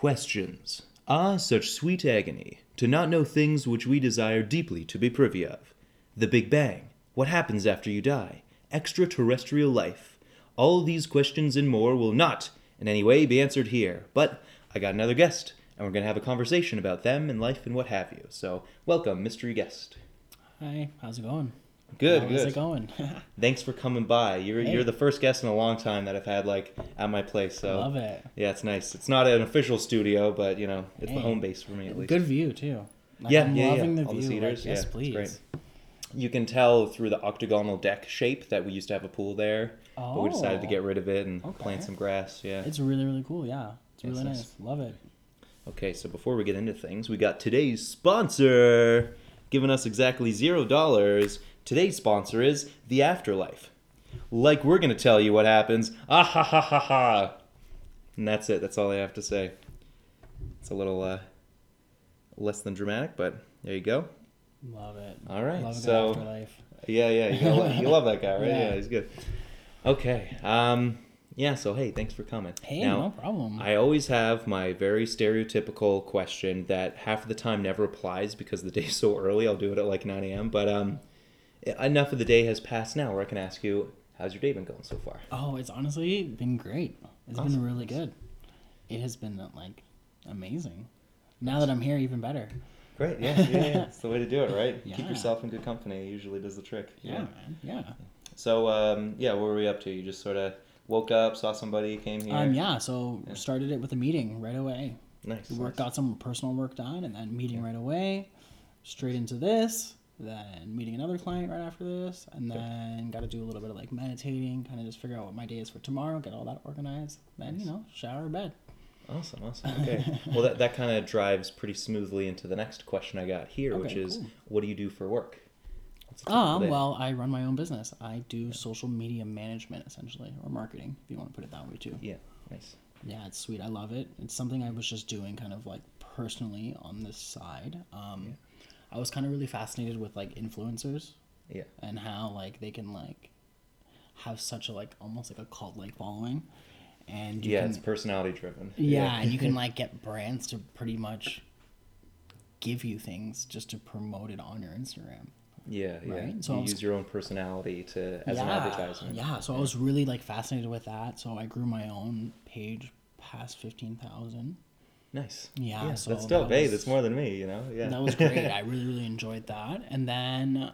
Questions. Ah, such sweet agony, to not know things which we desire deeply to be privy of. The Big Bang. What happens after you die? Extraterrestrial life. All these questions and more will not, in any way, be answered here. But I got another guest, and we're going to have a conversation about them and life and what have you. So, welcome, mystery guest. Hi, how's it going? Good, How's it going? Thanks for coming by. You're Hey. the first guest in a long time that I've had at my place. So Love it. yeah, it's nice. It's not an official studio, but it's the Hey. home base for me at least. Good view too. Yeah, I'm yeah, loving yeah. the All the view. cedars, yes, yeah, it's please. great. You can tell through the octagonal deck shape that we used to have a pool there, but we decided to get rid of it and plant some grass. Yeah, It's really, really cool. Yeah, it's really That's nice. Love it. Okay, so before we get into things, we got today's sponsor giving us exactly $0. Today's sponsor is The Afterlife. Like we're going to tell you what happens. Ah ha ha ha ha. And that's it. That's all I have to say. It's a little less than dramatic, but there you go. Love it. All right, Love a good so- afterlife. Yeah, you love that guy, right? Yeah. Yeah, he's good. Okay. Yeah, so hey, thanks for coming. Hey, Now, no problem. I always have my very stereotypical question that half of the time never applies because the day's so early. I'll do it at like 9 a.m. But enough of the day has passed now where I can ask you, how's your day been going so far? Oh, it's honestly been great. It's Awesome. been really good. It has been amazing. Now that I'm here, even better. Great, yeah. That's the way to do it, right? Keep Yeah. yourself in good company. It usually does the trick. Yeah, man. Yeah. So, what were we up to? You just sort of woke up, saw somebody, came here? So started it with a meeting right away. Nice. Got some personal work done, and then meeting right away, straight into this, then meeting another client right after this, and then got to do a little bit of meditating, kind of just figure out what my day is for tomorrow, get all that organized, then shower, bed. Awesome. Okay. Well, that kind of drives pretty smoothly into the next question I got here, which is, cool. what do you do for work? What's a typical day? Well, I run my own business. I do social media management, essentially, or marketing, if you want to put it that way, too. Yeah, nice. Yeah, it's sweet. I love it. It's something I was just doing kind of personally on this side. I was kind of really fascinated with influencers. Yeah. And how they can have such a almost a cult following, and you can, It's personality driven. yeah, and you can get brands to pretty much give you things just to promote it on your Instagram. Yeah. Right? So you use your own personality as an advertisement. Yeah, so I was really fascinated with that. So I grew my own page past 15,000. Nice. Yeah, so that's dope. that Hey, was- that's more than me. Yeah. That was great. I really, really enjoyed that. And then,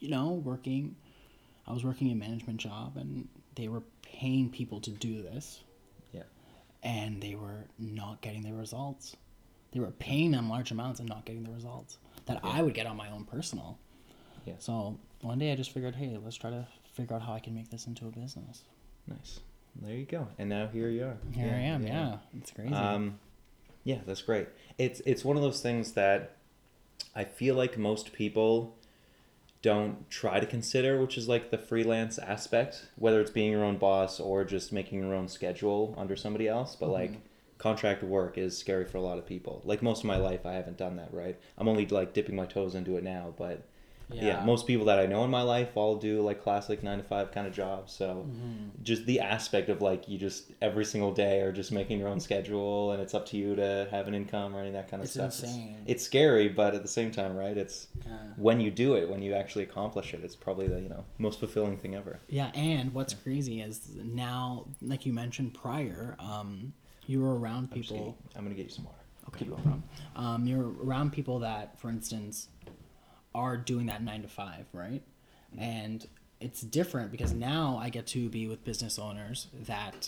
I was working a management job, and they were paying people to do this. Yeah. And they were not getting the results. They were paying them large amounts and not getting the results that I would get on my own personal. Yeah. So one day I just figured, hey, let's try to figure out how I can make this into a business. Nice. There you go. And now here you are. Here I am. Yeah. It's crazy. Yeah, that's great. It's one of those things that I feel like most people don't try to consider, which is the freelance aspect, whether it's being your own boss or just making your own schedule under somebody else. But contract work is scary for a lot of people. Most of my life, I haven't done that, right? I'm only dipping my toes into it now, but yeah, most people that I know in my life all do classic 9-to-5 kind of jobs. So just the aspect of you just every single day are just making your own schedule, and it's up to you to have an income or any of that kind of stuff. Insane. It's scary, but at the same time, right? It's when you do it, when you actually accomplish it, it's probably the most fulfilling thing ever. Yeah, and what's crazy is now, like you mentioned prior, you were around people. I'm gonna get you some water. Okay, no problem. You're around people that, for instance, are doing that 9-to-5, right? And it's different because now I get to be with business owners that,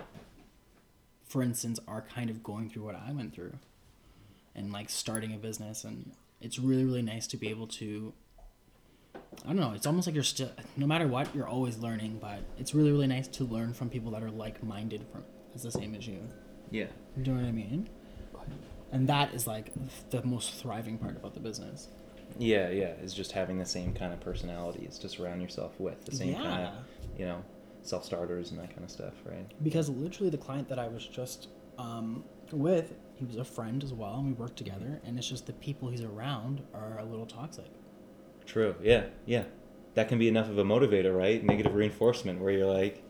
for instance, are kind of going through what I went through and starting a business. And it's really, really nice to be able to, I don't know, it's almost like you're still, no matter what, you're always learning, but it's really, really nice to learn from people that are like-minded, as the same as you. Yeah. You know what I mean? And that is the most thriving part about the business. Yeah, it's just having the same kind of personalities to surround yourself with, the same kind of, self-starters and that kind of stuff, right? Because literally the client that I was just with, he was a friend as well, and we worked together, and it's just the people he's around are a little toxic. True, yeah. That can be enough of a motivator, right? Negative reinforcement where you're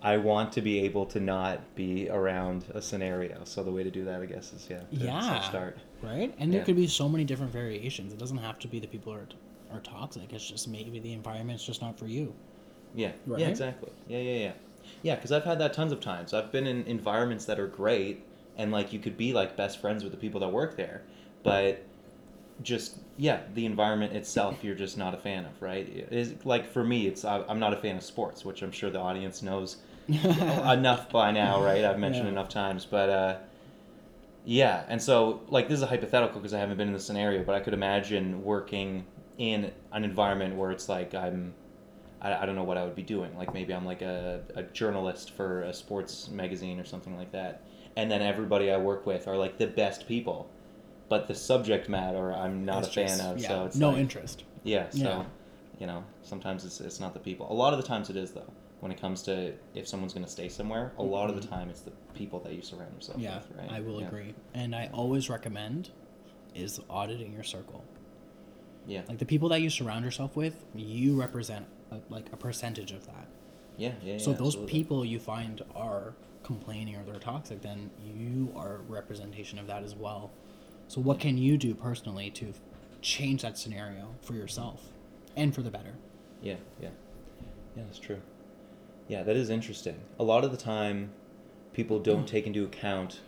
I want to be able to not be around a scenario. So the way to do that, I guess, is to Yeah. self-start. Right? And there Yeah. could be so many different variations. It doesn't have to be the people are toxic. It's just maybe the environment's just not for you. Yeah. Right? Yeah, exactly. Yeah. Yeah, because I've had that tons of times. I've been in environments that are great, and like you could be like best friends with the people that work there, but just the environment itself you're just not a fan of, right? It is like for me, I'm not a fan of sports, which I'm sure the audience knows enough by now, right? I've mentioned Yeah. enough times, but yeah, and so like this is a hypothetical because I haven't been in the scenario, but I could imagine working in an environment where it's like I don't know what I would be doing. Like maybe I'm like a journalist for a sports magazine or something like that. And then everybody I work with are like the best people. But the subject matter I'm not It's a fan just, of. yeah, So it's no like, interest. yeah, Yeah. so, sometimes it's not the people. A lot of the times it is, though. When it comes to if someone's going to stay somewhere, a lot of the time it's the people that you surround yourself Yeah, with, right? I will Yeah. agree. And I always recommend is auditing your circle. Yeah. Like the people that you surround yourself with, you represent like a percentage of that. Yeah. So those Absolutely. people you find are complaining or they're toxic, then you are a representation of that as well. So what can you do personally to change that scenario for yourself and for the better? Yeah. That's true. Yeah, that is interesting. A lot of the time, people don't take into account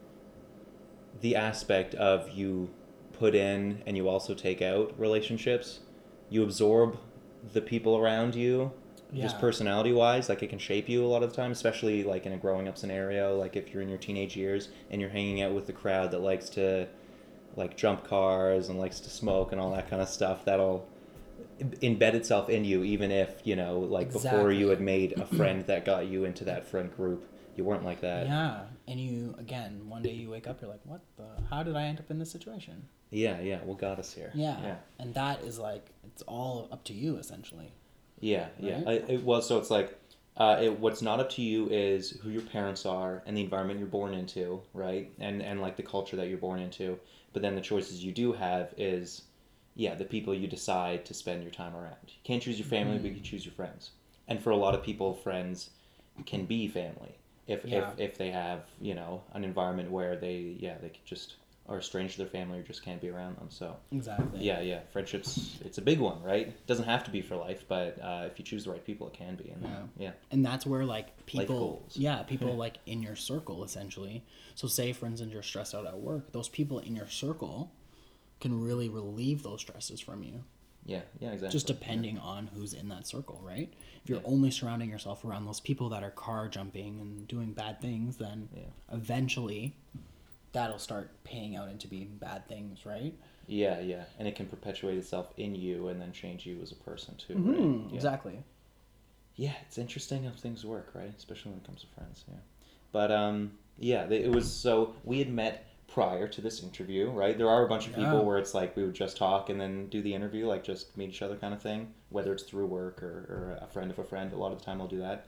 the aspect of you put in and you also take out relationships. You absorb the people around you, just Yeah. personality wise. Like it can shape you a lot of the time, especially like in a growing up scenario. Like if you're in your teenage years and you're hanging out with the crowd that likes to like jump cars and likes to smoke and all that kind of stuff, that'll embed itself in you, even if like before you had Exactly. made a friend that got you into that friend group, you weren't like that. Yeah. And you, again, one day you wake up, you're like, how did I end up in this situation? Yeah, what got us here? Yeah. And that is like, it's all up to you essentially. Yeah. Right? So it's like, what's not up to you is who your parents are and the environment you're born into, right? And like the culture that you're born into. But then the choices you do have is, the people you decide to spend your time around. You can't choose your family, but you can choose your friends. And for a lot of people, friends can be family if they have an environment where they could just are strange to their family or just can't be around them. So Exactly. yeah, friendships, it's a big one, right? It doesn't have to be for life, but if you choose the right people, it can be. And yeah. And that's where like people, goals. people like in your circle essentially. So say for instance you're stressed out at work, those people in your circle can really relieve those stresses from you. Yeah, exactly. Just depending on who's in that circle, right? If you're Yeah. only surrounding yourself around those people that are car jumping and doing bad things, then eventually that'll start paying out into being bad things, right? Yeah, and it can perpetuate itself in you and then change you as a person too, Mm-hmm. right? Yeah. Exactly. Yeah, it's interesting how things work, right? Especially when it comes to friends. Yeah, but it was so we had met prior to this interview, right? There are a bunch of Yeah. people where it's like we would just talk and then do the interview, like just meet each other kind of thing, whether it's through work or a friend of a friend. A lot of the time, I'll do that.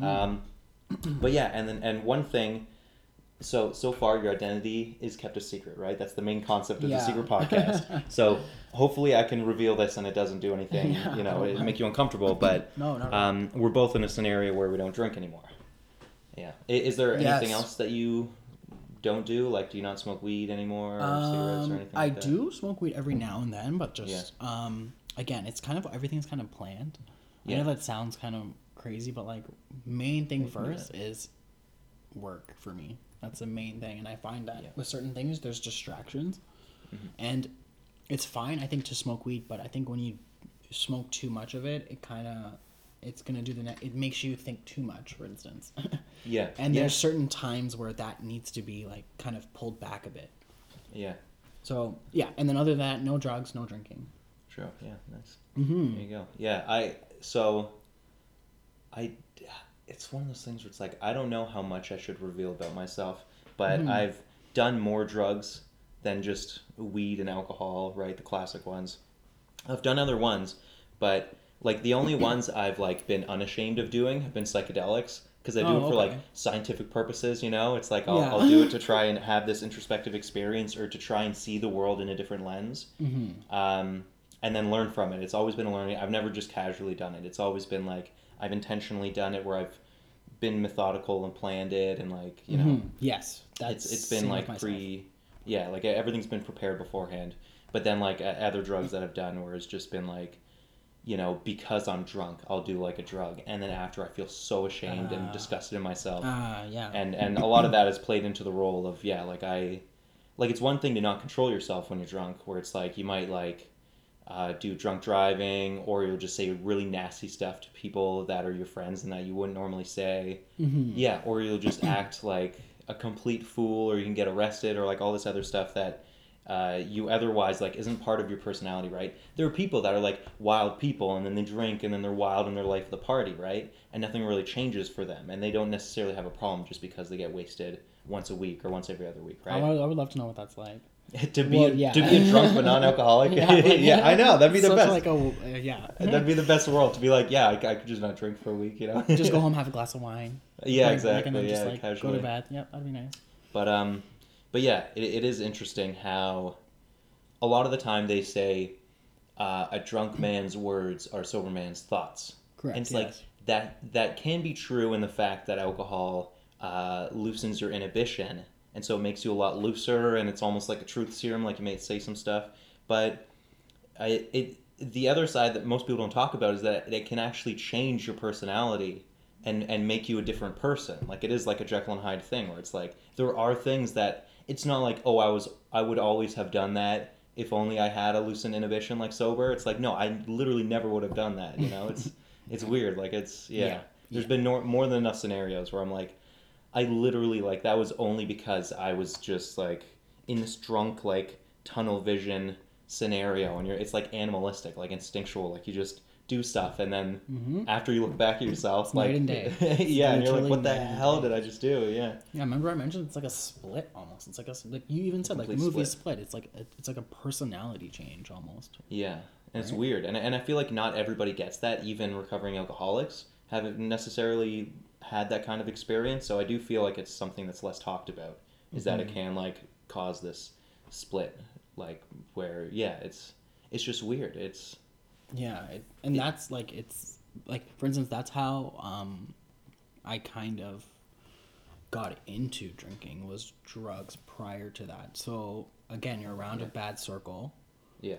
But yeah, and one thing. So far, your identity is kept a secret, right? That's the main concept of the Yeah. secret podcast. So hopefully, I can reveal this and it doesn't do anything, it make you uncomfortable. But No, not at all. we're both in a scenario where we don't drink anymore. Yeah. Is there anything Yes. else that you don't do? Like, do you not smoke weed anymore, or cigarettes, or anything I like that? do smoke weed every now and then, but just again, it's kind of everything's kind of planned. I Yeah. know that sounds kind of crazy, but like main thing first is work for me. That's the main thing, and I find that with certain things, there's distractions, and it's fine. I think to smoke weed, but I think when you smoke too much of it, it's gonna do it makes you think too much, for instance. Yeah. And there's certain times where that needs to be like kind of pulled back a bit. Yeah. So yeah, and then other than that, no drugs, no drinking. Sure. Yeah. Nice. Mm-hmm. There you go. Yeah. It's one of those things where it's like I don't know how much I should reveal about myself, but I've done more drugs than just weed and alcohol, right? The classic ones. I've done other ones, but like the only ones I've like been unashamed of doing have been psychedelics because I do it for like scientific purposes, It's like I'll do it to try and have this introspective experience or to try and see the world in a different lens. And then learn from it. It's always been a learning. I've never just casually done it. It's always been like I've intentionally done it where I've been methodical and planned it, and like, you know, Yes, that's it's been same with like myself. yeah, like everything's been prepared beforehand. But then like other drugs that I've done where it's just been like, you know, because I'm drunk, I'll do like a drug, and then after I feel so ashamed and disgusted in myself, Yeah. and a lot of that is played into the role of, yeah, like it's one thing to not control yourself when you're drunk, where it's like you might like do drunk driving, or you'll just say really nasty stuff to people that are your friends and that you wouldn't normally say. Yeah, or you'll just act like a complete fool, or you can get arrested, or like all this other stuff that you otherwise like isn't part of your personality, right? There are people that are like wild people, and then they drink, and then they're wild in their life of the party, right? And nothing really changes for them, and they don't necessarily have a problem just because they get wasted once a week or once every other week, right? I would love to know what that's like. To be a drunk but non-alcoholic. Yeah, I know, that'd be the Such best. like yeah. That'd be the best world, to be like, yeah, I could just not drink for a week, you know. Just go home, have a glass of wine. Yeah, drink, exactly. and then just Yeah, like casually. go to bed. Yep, that'd be nice. But yeah, it is interesting how a lot of the time they say a drunk man's words are sober man's thoughts. Correct. And it's yes. like that can be true in the fact that alcohol loosens your inhibition, and so it makes you a lot looser, and it's almost like a truth serum, like you may say some stuff. But the other side that most people don't talk about is that it can actually change your personality and make you a different person. Like it is like a Jekyll and Hyde thing, where it's like there are things that it's not like, oh, I would always have done that if only I had a loosened inhibition like sober. It's like, no, I literally never would have done that. You know, it's weird. Like it's yeah. There's been more than enough scenarios where I'm like, I literally like that was only because I was just like in this drunk like tunnel vision scenario, and it's like animalistic, like instinctual, like you just do stuff, and then after you look back at yourself, It's like night and day. yeah, and you're like, Literally what the night and hell day. did I just do? Yeah. Yeah, remember I mentioned it's like a split almost. It's like you even said like the complete movie split. split. It's like a personality change almost. Yeah, and it's Right. weird, and I feel like not everybody gets that. Even recovering alcoholics haven't necessarily had that kind of experience. So I do feel like it's something that's less talked about. Is that it can like cause this split, like where yeah, it's just weird. It's Yeah, and that's like it's like for instance that's how I kind of got into drinking was drugs prior to that. So again, you're around a bad circle. yeah,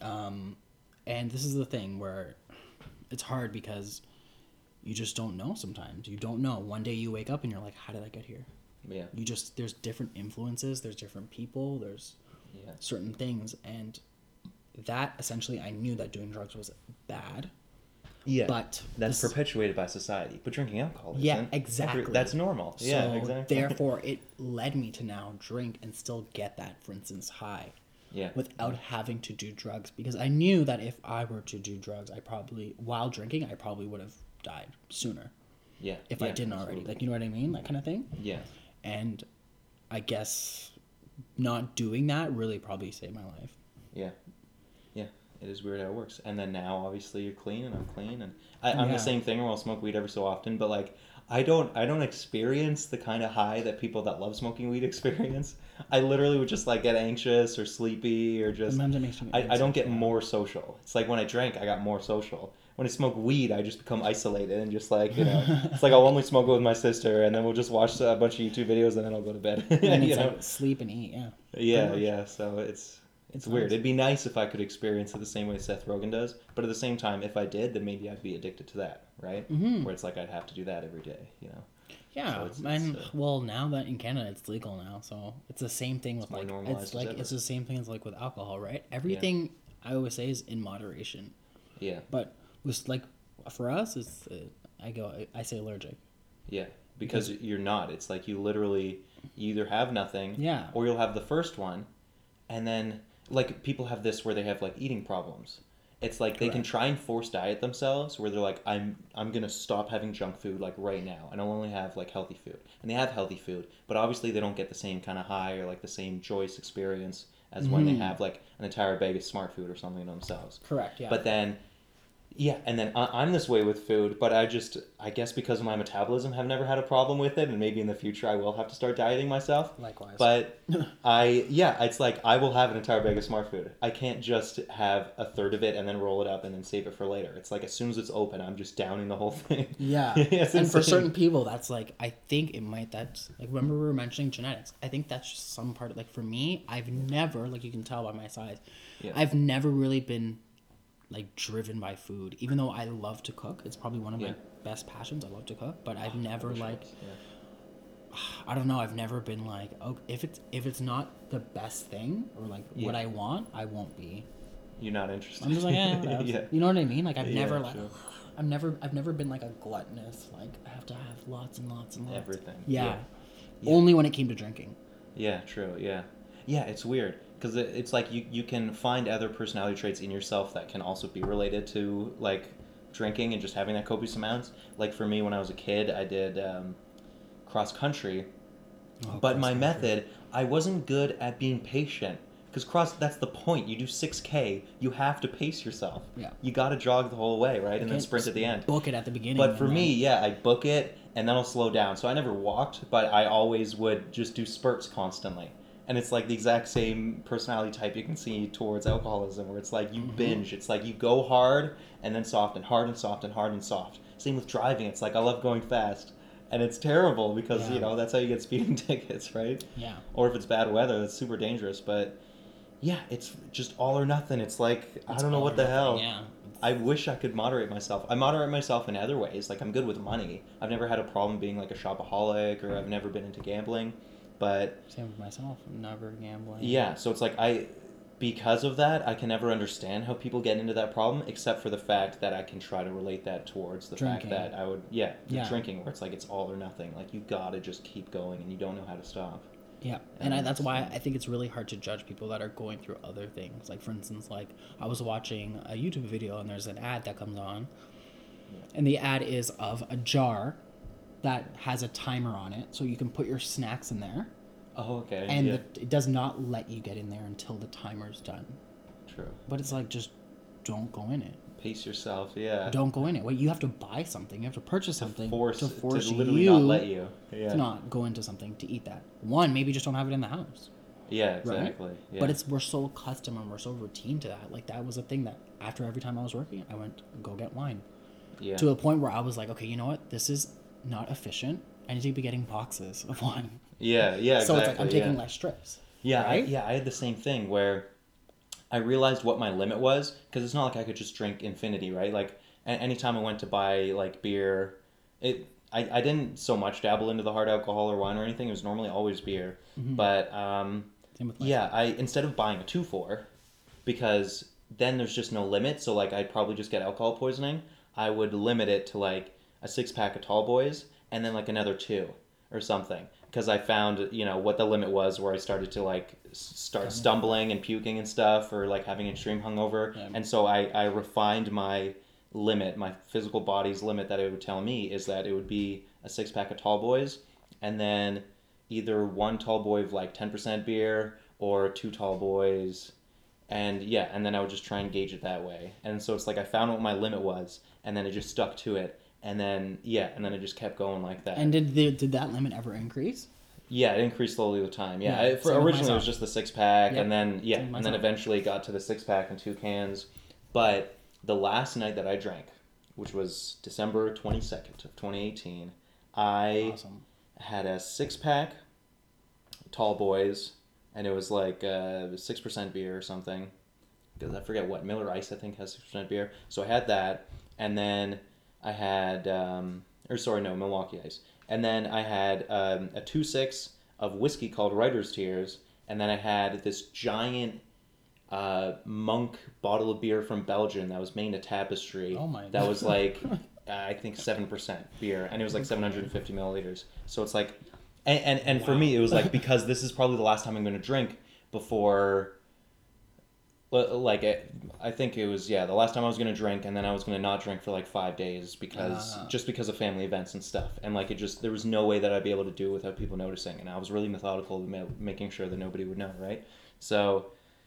And this is the thing where it's hard because you just don't know sometimes. You don't know. One day you wake up and you're like, how did I get here? yeah, There's different influences, there's different people, there's yeah, certain things. And that essentially, I knew that doing drugs was bad. yeah. But That's this- perpetuated by society. But drinking alcohol isn't. Yeah, exactly. That's normal. Yeah, So exactly. therefore, it led me to now drink and still get that, for instance, high. Yeah. Without having to do drugs, because I knew that if I were to do drugs, while drinking, I probably would have died sooner Yeah. if yeah, I didn't already. absolutely. Like, you know what I mean? That kind of thing. Yeah. And I guess not doing that really probably saved my life. Yeah. Yeah. It is weird how it works. And then now, obviously, you're clean, and I'm clean, and I'm Yeah. the same thing where I'll smoke weed every so often, but like. I don't experience the kind of high that people that love smoking weed experience. I literally would just like get anxious or sleepy or just. Sometimes it makes me. I don't get more social. It's like when I drank, I got more social. When I smoke weed, I just become isolated and just like, you know, it's like I'll only smoke it with my sister, and then we'll just watch a bunch of YouTube videos, and then I'll go to bed. And you it's know? like sleep and eat. Yeah. Yeah, much. yeah. So it's It's weird. nice. It'd be nice if I could experience it the same way Seth Rogen does, but at the same time, if I did, then maybe I'd be addicted to that, right? Mm-hmm. Where it's like I'd have to do that every day, you know. Yeah, So it's, and well, now that in Canada it's legal now, so it's the same thing with more like normalized it's as like ever. it's the same thing as like with alcohol, right? Everything I always say is in moderation, Yeah, but with like for us, it's I say allergic. yeah. Because you're not. It's like you literally you either have nothing, Yeah. or you'll have the first one, and then like people have this where they have like eating problems. It's like they can Correct. try and force diet themselves where they're like, I'm gonna stop having junk food like right now, and I'll only have like healthy food. And they have healthy food, but obviously they don't get the same kind of high or like the same joyous experience as when they have like an entire bag of smart food or something to themselves. Correct. Yeah. But then Yeah, and then I'm this way with food, but I guess because of my metabolism, have never had a problem with it, and maybe in the future I will have to start dieting myself. Likewise. But it's like I will have an entire bag of Smart Food. I can't just have a third of it and then roll it up and then save it for later. It's like as soon as it's open, I'm just downing the whole thing. Yeah. It's And for insane. certain people, that's like, I think it might, that's, like, remember we were mentioning genetics. I think that's just some part, like, for me, I've never, like, you can tell by my size, Yeah. I've never really been, like, driven by food. Even though I love to cook, it's probably one of my Yeah. best passions. I love to cook, but I've never, like, Yeah. I don't know, I've never been like, oh, if it's not the best thing or like what Yeah. I want, I won't be. You're not interested. I'm just like, whatever. Yeah. You know what I mean? Like I've Yeah, never like, sure. I've never been like a gluttonous. Like I have to have lots and lots and lots. Everything. Yeah. Yeah. Only when it came to drinking. Yeah, true. Yeah. Yeah, it's weird because it's like you can find other personality traits in yourself that can also be related to like drinking and just having that copious amounts. Like for me, when I was a kid, I did cross country, but my method, I wasn't good at being patient. Because that's the point. You do 6K, you have to pace yourself. Yeah. You got to jog the whole way, right? And then can't sprint at the end. Book it at the beginning. But and for then- me, yeah, I book it and then I'll slow down. So I never walked, but I always would just do spurts constantly. And it's like the exact same personality type you can see towards alcoholism, where it's like you binge. It's like you go hard and then soft and hard and soft and hard and soft. Same with driving. It's like I love going fast. And it's terrible because, Yeah. that's how you get speeding tickets, right? Yeah. Or if it's bad weather, that's super dangerous. But yeah, it's just all or nothing. It's like, I don't know all what or the nothing, hell. Yeah. I wish I could moderate myself. I moderate myself in other ways. Like I'm good with money. I've never had a problem being like a shopaholic, or I've never been into gambling. But Same with myself. Never gambling. yeah, so it's like because of that, I can never understand how people get into that problem, except for the fact that I can try to relate that towards the Drinking. fact that I would, the Yeah. drinking, where it's like it's all or nothing. Like you gotta just keep going and you don't know how to stop. Yeah, and that's why I think it's really hard to judge people that are going through other things. Like, for instance, like, I was watching a YouTube video and there's an ad that comes on, and the ad is of a jar that has a timer on it, so you can put your snacks in there, Oh, okay. and yeah, it does not let you get in there until the timer's done. true. But it's like, just don't go in it. Pace yourself, yeah. Don't go in it. Wait, you have to buy something. You have to purchase something force to literally you not let you. Yeah. to not go into something to eat that. One, maybe just don't have it in the house. Yeah, Right? exactly. Yeah. But we're so accustomed and we're so routine to that. Like that was a thing that after every time I was working, I went go get wine. yeah. To a point where I was like, okay, you know what? This is not efficient. I need to be getting boxes of wine. Yeah, yeah, exactly. So it's like I'm taking yeah. less strips. Yeah, right? I had the same thing where I realized what my limit was, because it's not like I could just drink infinity, right? Like anytime I went to buy like beer, I didn't so much dabble into the hard alcohol or wine or anything. It was normally always beer. But Same with yeah, I instead of buying a 2-4, because then there's just no limit, so like I'd probably just get alcohol poisoning, I would limit it to like a 6-pack of Tall Boys and then like another 2 or something, because I found what the limit was, where I started to like start stumbling and puking and stuff, or like having extreme hungover. Yeah. And so I refined my limit, my physical body's limit that it would tell me is that it would be a 6-pack of Tall Boys, and then either one Tall Boy of like 10% beer or 2 Tall Boys. And yeah, and then I would just try and gauge it that way. And so it's like I found what my limit was, and then I just stuck to it. And then it just kept going like that. And did that limit ever increase? Yeah, it increased slowly with time. Yeah, Yeah, same with originally it was myself. just the 6-pack, Yep, and then same with and then myself. eventually it got to the 6-pack and 2 cans. But the last night that I drank, which was December 22nd of 2018, I Awesome. had a 6-pack Tall Boys, and it was like 6% beer or something. Because I forget what Miller Ice I think has 6% beer. So I had that, and then I had Milwaukee Ice, and then I had a 2.6 of whiskey called Writer's Tears, and then I had this giant monk bottle of beer from Belgium that was made in tapestry. Oh my That was like I think 7% beer, and it was like 750 milliliters. So it's like, and for me it was like, because this is probably the last time I'm going to drink before. Like I think it was the last time I was gonna drink, and then I was gonna not drink for like 5 days because of family events and stuff, and like there was no way that I'd be able to do it without people noticing, and I was really methodical making sure that nobody would know, right? So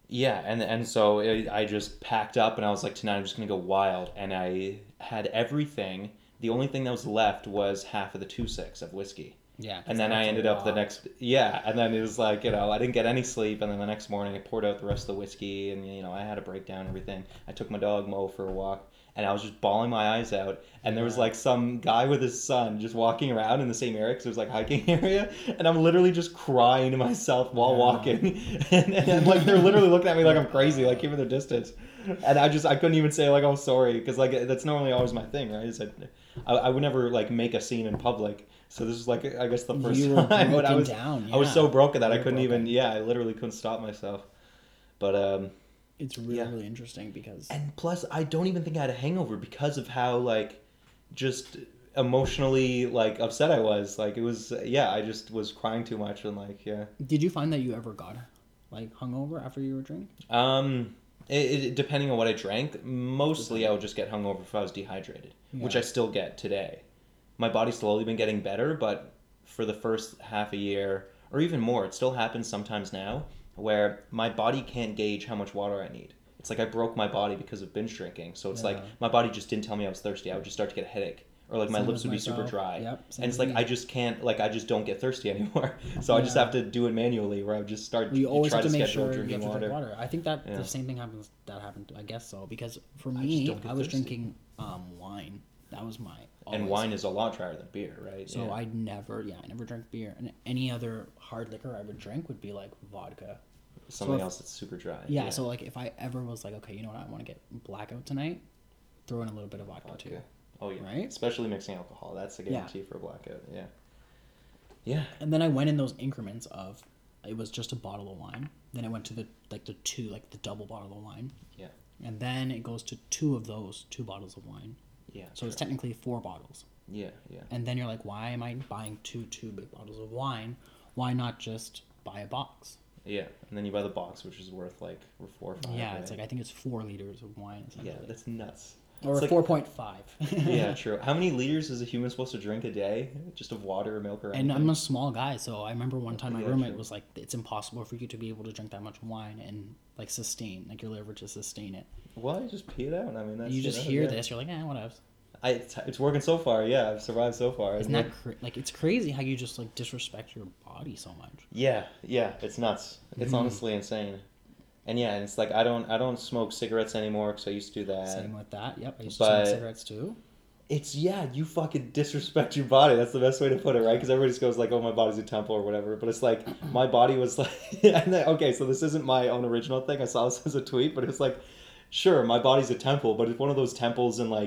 Yeah, and so I just packed up and I was like, tonight I'm just gonna go wild, and I had everything. The only thing that was left was half of the 2.6 of whiskey, Yeah, and because then I that's a ended up the lot. next and then it was like I didn't get any sleep, and then the next morning I poured out the rest of the whiskey, and I had a breakdown and everything. I took my dog Mo for a walk, and I was just bawling my eyes out, and there was Yeah. like some guy with his son just walking around in the same area because it was like hiking area, and I'm literally just crying to myself while Yeah. walking, and like they're literally looking at me like I'm crazy, like keeping their distance, and I couldn't even say like oh sorry because like that's normally always my thing, right? Is that I would never like make a scene in public. So this is like I guess the first You were time, but broken down. I was so Yeah. broken that I You were couldn't even broken. I literally couldn't stop myself. But It's really, yeah. really interesting because And plus I don't even think I had a hangover because of how like just emotionally like upset I was. Like it was I just was crying too much and like yeah. did you find that you ever got like hungover after you were drinking? Um depending on what I drank, mostly I Depending. would just get hungover if I was dehydrated, which Yeah. I still get today. My body's slowly been getting better, but for the first half a year or even more, it still happens sometimes now where my body can't gauge how much water I need. It's like I broke my body because of binge drinking. So it's like Yeah. my body just didn't tell me I was thirsty. I would just start to get a headache or like my Same lips as would be super myself. dry. Yep. Same And it's as like I me. just can't like I just don't get thirsty anymore. So I just Yeah. have to do it manually where I would just start You to always try have to to make schedule sure you drinking have to drink water. water. I think that Yeah. the same thing happens. That happened. I guess so because for I just me, don't I get was thirsty. drinking wine. That was my And always. wine is a lot drier than beer, right? So Yeah. I never drank beer, and any other hard liquor I would drink would be like vodka. So Something if else that's super dry. yeah, Yeah. so like if I ever was like, okay, you know what, I want to get blackout tonight, throw in a little bit of vodka too, Vodka. Oh yeah. right? Especially mixing alcohol. That's a Yeah, guarantee for a blackout. Yeah. Yeah. and then I went in those increments of it was just a bottle of wine. Then it went to the double bottle of wine, Yeah. and then it goes to two of those 2 bottles of wine. Yeah. So it's True. technically 4 bottles. Yeah. Yeah. And then you're like, why am I buying two big bottles of wine? Why not just buy a box? Yeah. And then you buy the box, which is worth like 4 or 5. Yeah, Right? it's like I think it's 4 liters of wine Yeah, essentially, that's nuts. or It's like 4.5. yeah, true. How many liters is a human supposed to drink a day? Just of water or milk or And anything? I'm a small guy, so I remember one time my Yeah, roommate true. was like, "It's impossible for you to be able to drink that much wine and like sustain, like your liver to sustain it." Well, you just pee it out. I mean, that's You just know, hear yeah. this, you're like, whatever." It's working so far. Yeah, I've survived so far. Isn't And that like it's crazy how you just like disrespect your body so much? yeah, yeah, it's nuts. It's Mhm. honestly insane. And yeah, and it's like I don't smoke cigarettes anymore because I used to do that. Same with that. Yep, I used to smoke But cigarettes too. it's you fucking disrespect your body. That's the best way to put it, right? Because everybody just goes like, "Oh, my body's a temple" or whatever. But it's like my body was like, and then, okay, so this isn't my own original thing. I saw this as a tweet, but it's like, sure, my body's a temple, but it's one of those temples in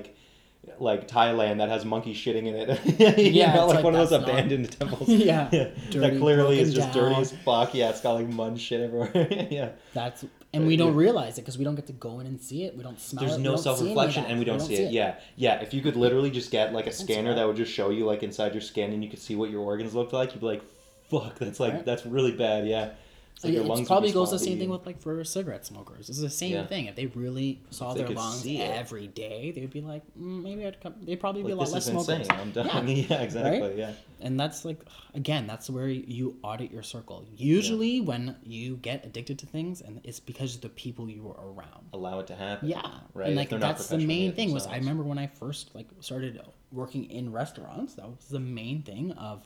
like Thailand that has monkey shitting in it. Yeah, it's like like one of those that's not- abandoned temples. Yeah, that dirty, clearly is broken just dirty down. as fuck. Yeah, it's got like mud shit everywhere. Yeah. That's and we don't realize it because we don't get to go in and see it. We don't smell it. There's we no don't see any of self-reflection that. and we don't see it. Yeah. Yeah, if you could literally just get like a scanner right. that would just show you like inside your skin and you could see what your organs looked like, you'd be like, fuck, that's like Right. that's really bad. Yeah. It's like your lungs It would probably be goes the swampy. same thing with like for cigarette smokers. It's the same Yeah. thing. If they really saw If they their could lungs see it. every day, they'd be like, maybe I'd come. They'd probably be Like, a lot this less is smokers. insane. I'm done. Yeah. Yeah, exactly. Right? Yeah. And that's like, again, that's where you audit your circle. Usually, when you get addicted to things, and it's because of the people you were around. Allow it to happen. Yeah, Right. and If like they're not that's the professionally main it thing. Was I themselves. remember when I first like started working in restaurants, that was the main thing of,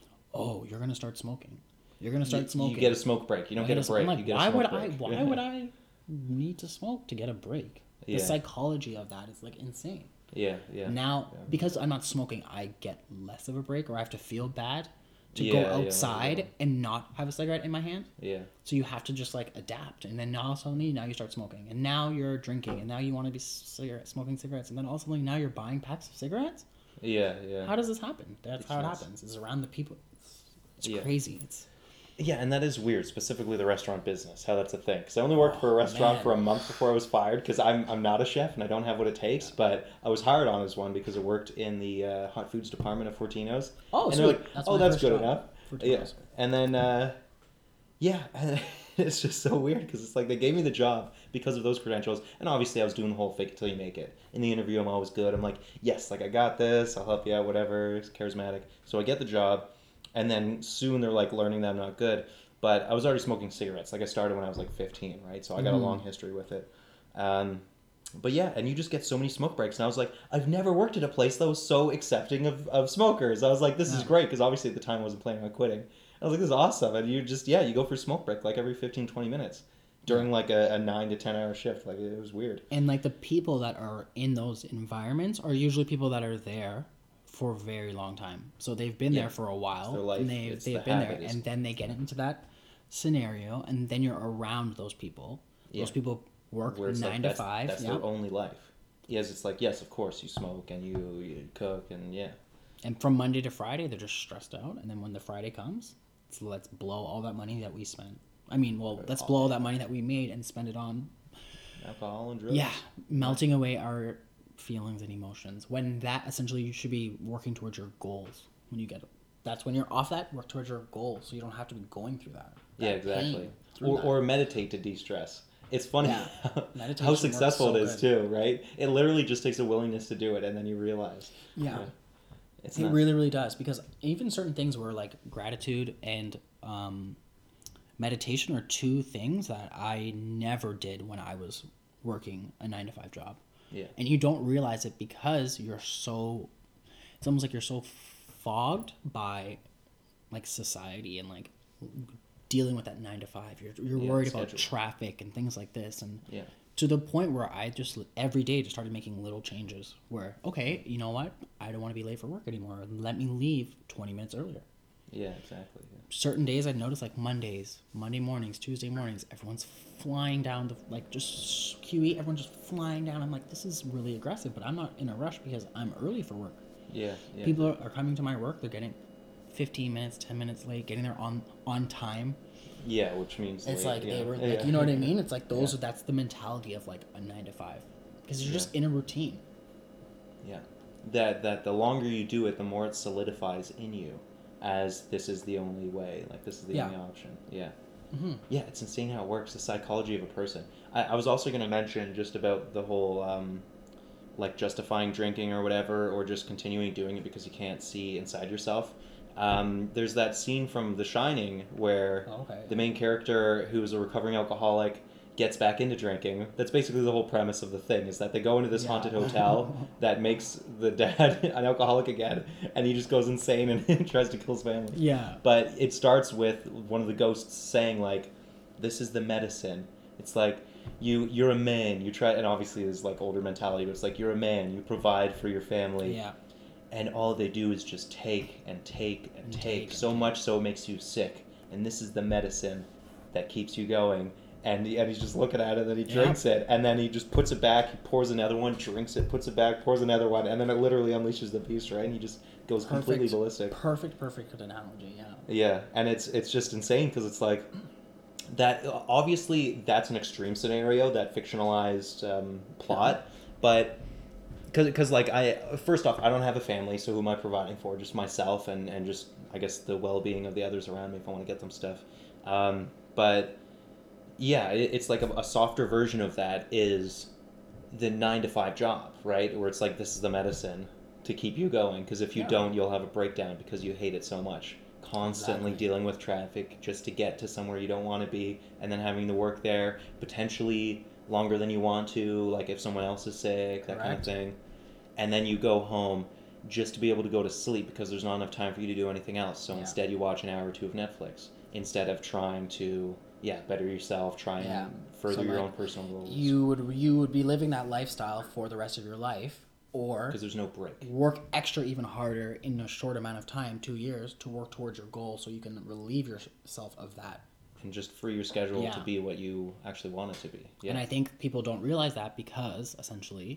oh, you're gonna start smoking. You're gonna start smoking. You get a smoke break. You don't get a break. I'm like, you get why a smoke would break. I? Why would I need to smoke to get a break? Yeah. The psychology of that is like insane. Yeah, yeah. Now, Yeah. because I'm not smoking, I get less of a break, or I have to feel bad to Yeah, go yeah, outside yeah. and not have a cigarette in my hand. Yeah. So you have to just like adapt, and then now all of a sudden now you start smoking, and now you're drinking, and now you want to be smoking cigarettes, and then all of a sudden now you're buying packs of cigarettes. Yeah, yeah. How does this happen? That's It's how it nuts. happens. It's around the people. It's Yeah. crazy. It's Yeah, and that is weird, specifically the restaurant business, how that's a thing. Because I only worked for a restaurant man. for a month before I was fired, because I'm not a chef and I don't have what it takes, but I was hired on as one because I worked in the hot foods department at Fortino's. Oh, and they're sweet. like, That's oh, my that's first good job. enough. Fortino's. Yeah, and then, yeah, it's just so weird, because it's like they gave me the job because of those credentials, and obviously I was doing the whole fake it till you make it. In the interview, I'm always good. I'm like, yes, like I got this, I'll help you out, whatever, it's charismatic. So I get the job, and then soon they're like learning that I'm not good. but I was already smoking cigarettes. Like I started when I was like 15, right? So I got a long history with it. But yeah, and you just get so many smoke breaks. And I was like, I've never worked at a place that was so accepting of smokers. I was like, this is great, because obviously at the time I wasn't planning on quitting. I was like, this is awesome. And you just, yeah, you go for a smoke break like every 15, 20 minutes during like a 9 to 10 hour shift. Like it was weird. And like the people that are in those environments are usually people that are there for a very long time. So they've been there for a while. It's their life. And they've been there. And then they get into that scenario, and then you're around those people. Those people work 9 to 5. That's their only life. Yes, it's like, yes, of course, you smoke and you cook and yeah. And from Monday to Friday, they're just stressed out. And then when the Friday comes, it's let's blow all that money that we spent. I mean, well, let's blow all that money that we made and spend it on alcohol and drugs. Yeah, melting away our feelings and emotions. When that essentially you should be working towards your goals. When you get that's when you're off that, work towards your goals, so you don't have to be going through that. Yeah, exactly. Or meditate to de-stress. It's funny how successful it is too, right? It literally just takes a willingness to do it, and then you realize. Yeah. It really, really does, because even certain things where like gratitude and meditation are two things that I never did when I was working a 9 to 5 job. Yeah. And you don't realize it because it's almost like you're so fogged by like society and like dealing with that 9 to 5. You're worried about traffic and things like this, and to the point where I just every day just started making little changes where, okay, you know what, I don't want to be late for work anymore, let me leave 20 minutes earlier. Yeah, exactly. Yeah. Certain days I'd notice, like Monday mornings, Tuesday mornings, everyone's flying down just QE, everyone's just flying down. I'm like, this is really aggressive, but I'm not in a rush because I'm early for work. Yeah. People are coming to my work, they're getting 15 minutes, 10 minutes late, getting there on time. Yeah, which means it's late, like they were like, you know what I mean? It's like that's the mentality of like a 9 to 5, because you're just in a routine. Yeah, that the longer you do it, the more it solidifies in you as this is the only way, like this is the only option. Yeah. Mm-hmm. Yeah, it's insane how it works, the psychology of a person. I was also going to mention just about the whole like justifying drinking or whatever, or just continuing doing it because you can't see inside yourself. There's that scene from The Shining where the main character, who's a recovering alcoholic, gets back into drinking. That's basically the whole premise of the thing, is that they go into this haunted hotel that makes the dad an alcoholic again, and he just goes insane and tries to kill his family. Yeah. But it starts with one of the ghosts saying, like, this is the medicine. It's like, you're a man, you try, and obviously there's like older mentality, but it's like, you're a man, you provide for your family. Yeah. And all they do is just take and take and take, so much so it makes you sick. And this is the medicine that keeps you going. And he's just looking at it, and then he drinks it, and then he just puts it back, he pours another one, drinks it, puts it back, pours another one, and then it literally unleashes the beast, right? And he just goes completely ballistic. Perfect analogy, yeah. Yeah, and it's just insane, because it's like, that obviously that's an extreme scenario, that fictionalized plot, but because like first off, I don't have a family, so who am I providing for? Just myself and just, I guess, the well-being of the others around me if I want to get them stuff. But yeah, it's like a softer version of that is the 9 to 5 job, right? Where it's like, this is the medicine to keep you going, because if you don't, you'll have a breakdown because you hate it so much. Constantly dealing with traffic just to get to somewhere you don't want to be, and then having to work there potentially longer than you want to, like if someone else is sick, that kind of thing. And then you go home just to be able to go to sleep because there's not enough time for you to do anything else. So instead you watch an hour or two of Netflix instead of trying to better yourself, try and further your own personal goals. You would be living that lifestyle for the rest of your life, or because there's no break. Work extra even harder in a short amount of time, 2 years, to work towards your goal so you can relieve yourself of that. And just free your schedule to be what you actually want it to be. Yeah. And I think people don't realize that because essentially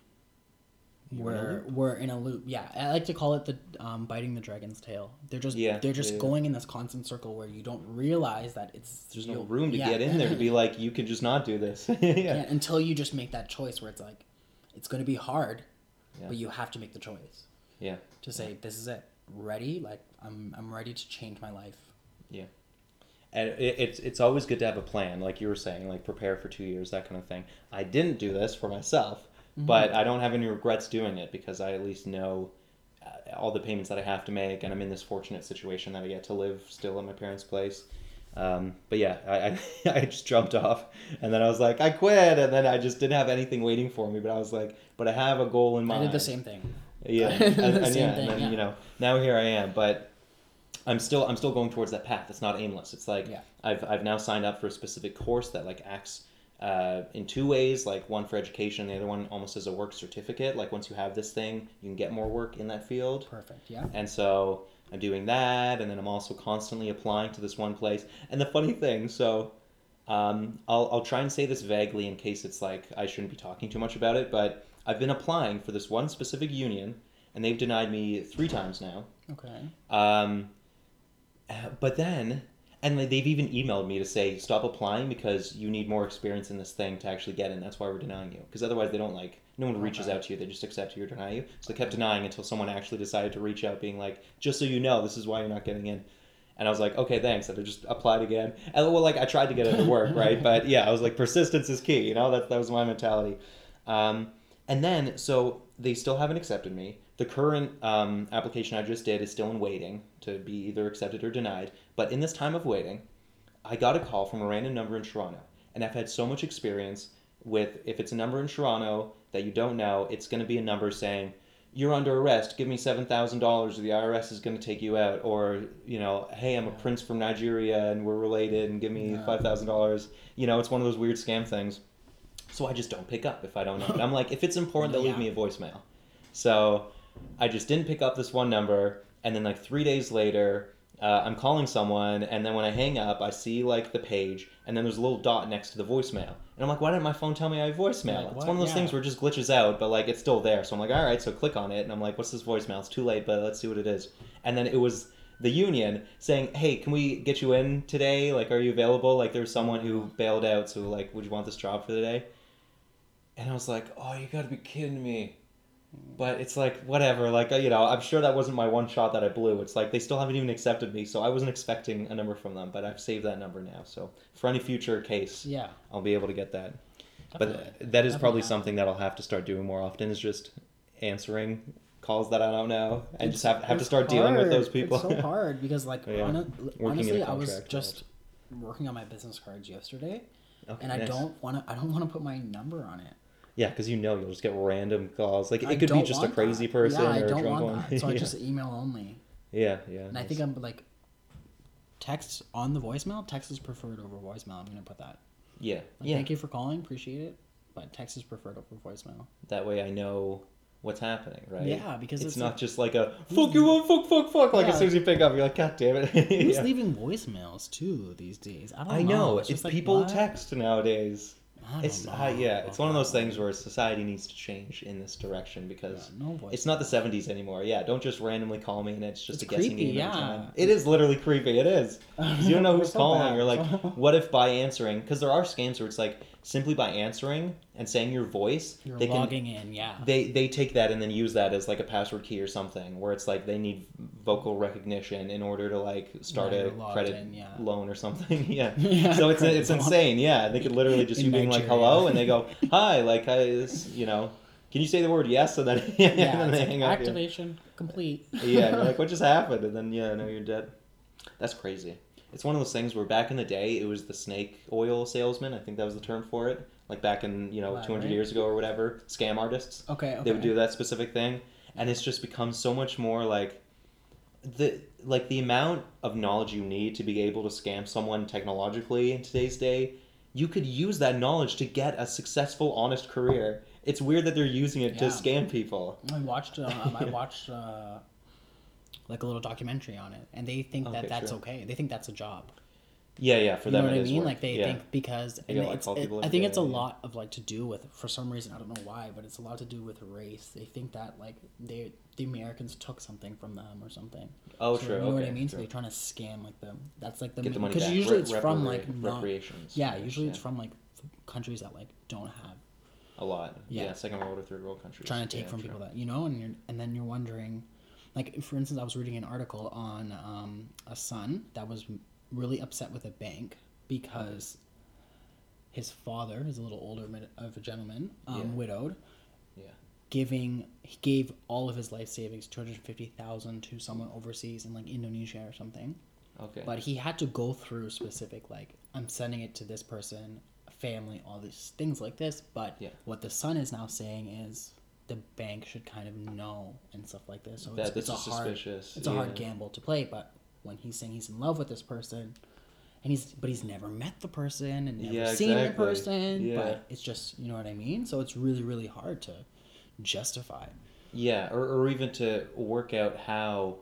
we're in a loop. Yeah, I like to call it the biting the dragon's tail. They're just going in this constant circle where you don't realize that there's no room to get in there to be like, you can just not do this. Until you just make that choice where it's like, it's going to be hard, but you have to make the choice. Yeah. To say, this is it. Ready? Like, I'm ready to change my life. Yeah. And it's always good to have a plan, like you were saying, like prepare for 2 years, that kind of thing. I didn't do this for myself, but I don't have any regrets doing it because I at least know all the payments that I have to make, and I'm in this fortunate situation that I get to live still at my parents' place. But yeah, I just jumped off, and then I was like, I quit, and then I just didn't have anything waiting for me. But I was like, but I have a goal in mind. I did the same thing. Yeah, I did the and same yeah, thing, and then yeah. now here I am, but I'm still going towards that path. It's not aimless. It's like Yeah. I've now signed up for a specific course that like acts in two ways, like one for education, the other one almost as a work certificate. Like once you have this thing, you can get more work in that field. Perfect. Yeah. And so I'm doing that, and then I'm also constantly applying to this one place. And the funny thing, so I'll try and say this vaguely in case it's like I shouldn't be talking too much about it, but I've been applying for this one specific union, and they've denied me 3 times now. Okay. But then, and they've even emailed me to say stop applying because you need more experience in this thing to actually get in. That's why we're denying you. Because otherwise, they don't like no one reaches out to you. They just accept you or deny you. So they kept denying until someone actually decided to reach out, being like, just so you know, this is why you're not getting in. And I was like, okay, thanks. And I just applied again. And well, like I tried to get it to work, right? But yeah, I was like, persistence is key. You know, that was my mentality. And then, so they still haven't accepted me. The current application I just did is still in waiting to be either accepted or denied. But in this time of waiting, I got a call from a random number in Toronto. And I've had so much experience with if it's a number in Toronto that you don't know, it's going to be a number saying, you're under arrest, give me $7,000 or the IRS is going to take you out. Or, you know, hey, I'm a prince from Nigeria and we're related and give me $5,000. You know, it's one of those weird scam things. So I just don't pick up if I don't know it. I'm like, if it's important, they'll leave me a voicemail. So I just didn't pick up this one number, and then like 3 days later, I'm calling someone, and then when I hang up, I see like the page, and then there's a little dot next to the voicemail, and I'm like, why didn't my phone tell me I have voicemail? Like, it's one of those things where it just glitches out, but like it's still there. So I'm like, all right, so click on it, and I'm like, what's this voicemail? It's too late, but let's see what it is. And then it was the union saying, hey, can we get you in today? Like, are you available? Like, there's someone who bailed out, so like, would you want this job for the day? And I was like, oh, you gotta be kidding me. But it's like, whatever. Like, you know, I'm sure that wasn't my one shot that I blew. It's like, they still haven't even accepted me, so I wasn't expecting a number from them. But I've saved that number now. So for any future case, Yeah. I'll be able to get that. Definitely. But that is probably Definitely. something that I'll have to start doing more often, is just answering calls that I don't know. And just have to start dealing with those people. It's so hard because, like, Yeah. Working in honestly, a I was contract just working on my business cards yesterday, Okay, and I nice. don't want to put my number on it. Yeah, because you know you'll just get random calls. Like, I it could be don't just a want crazy that. person Yeah, I or a don't drunk want one. that. So I Yeah. just email only. Yeah. And I think I'm like, text on the voicemail. Text is preferred over voicemail. I'm gonna put that. Yeah. Like, thank you for calling. Appreciate it. But text is preferred over voicemail. That way I know what's happening, right? Yeah, because it's it's not like, just like a fuck you, fuck. Like Yeah, as soon as you pick up, you're like, God damn it. Who's Yeah. leaving voicemails too these days? I don't I know. know. It's It's just like, people what? text nowadays. I don't It's know yeah. about It's one of those that things where society needs to change in this direction because Yeah, no it's not the voicemail. '70s anymore. Yeah, don't just randomly call me and it's just It's a guessing creepy, game every yeah. time. It is literally creepy. It is. 'Cause you don't know We're who's so calling. bad. You're like, what if by answering? Because there are scams where it's like simply by answering and saying your voice, You're they can logging in, yeah. they take that and then use that as like a password key or something where it's like they need vocal recognition in order to like start Yeah, a you're logged credit in, yeah. loan or something. Yeah. Yeah, So it's credit it's loan. insane. Yeah, they could literally just In you being like Nigeria. hello and they go hi like you know, can you say the word yes and then and Yeah, then it's they like hang up. activation complete. Yeah, you're like what just happened and then yeah, no you're dead. That's crazy. It's one of those things where back in the day it was the snake oil salesman. I think that was the term for it. Like back in 200 Right. years ago or whatever, scam artists. Okay. They would do that specific thing, and it's just become so much more like the amount of knowledge you need to be able to scam someone technologically in today's day. You could use that knowledge to get a successful, honest career. It's weird that they're using it to Yeah. scam people. I watched like a little documentary on it, and they think Okay, that's sure. okay. They think that's a job. Yeah, for You know them what it I is mean? work. Like they Yeah. think because They gotta, like, call people I every think day, it's a yeah. lot of like to do with, for some reason, I don't know why, but it's a lot to do with race. They think that like the Americans took something from them or something. Oh, So, true. You know what okay, I mean? So sure. they're trying to scam like them. That's like the Get the money because back. usually it's from like not, reparations. yeah, usually it's from like countries that like don't have a lot. Yeah. Yeah, second world or third world countries. trying to take Yeah, from sure. people that and then you're wondering, like for instance, I was reading an article on a son that was really upset with a bank because his father is a little older of a gentleman, Yeah. widowed, Yeah. he gave all of his life savings, $250,000 to someone overseas in like Indonesia or something, Okay. But he had to go through specific, like, I'm sending it to this person, family, all these things like this. But Yeah. what the son is now saying is the bank should kind of know and stuff like this. So That this it's a is hard, suspicious. it's a hard gamble to play. But when he's saying he's in love with this person, and he's never met the person and never Yeah, seen the exactly. person, Yeah. but it's just, you know what I mean? So it's really, really hard to justify. Yeah, or even to work out how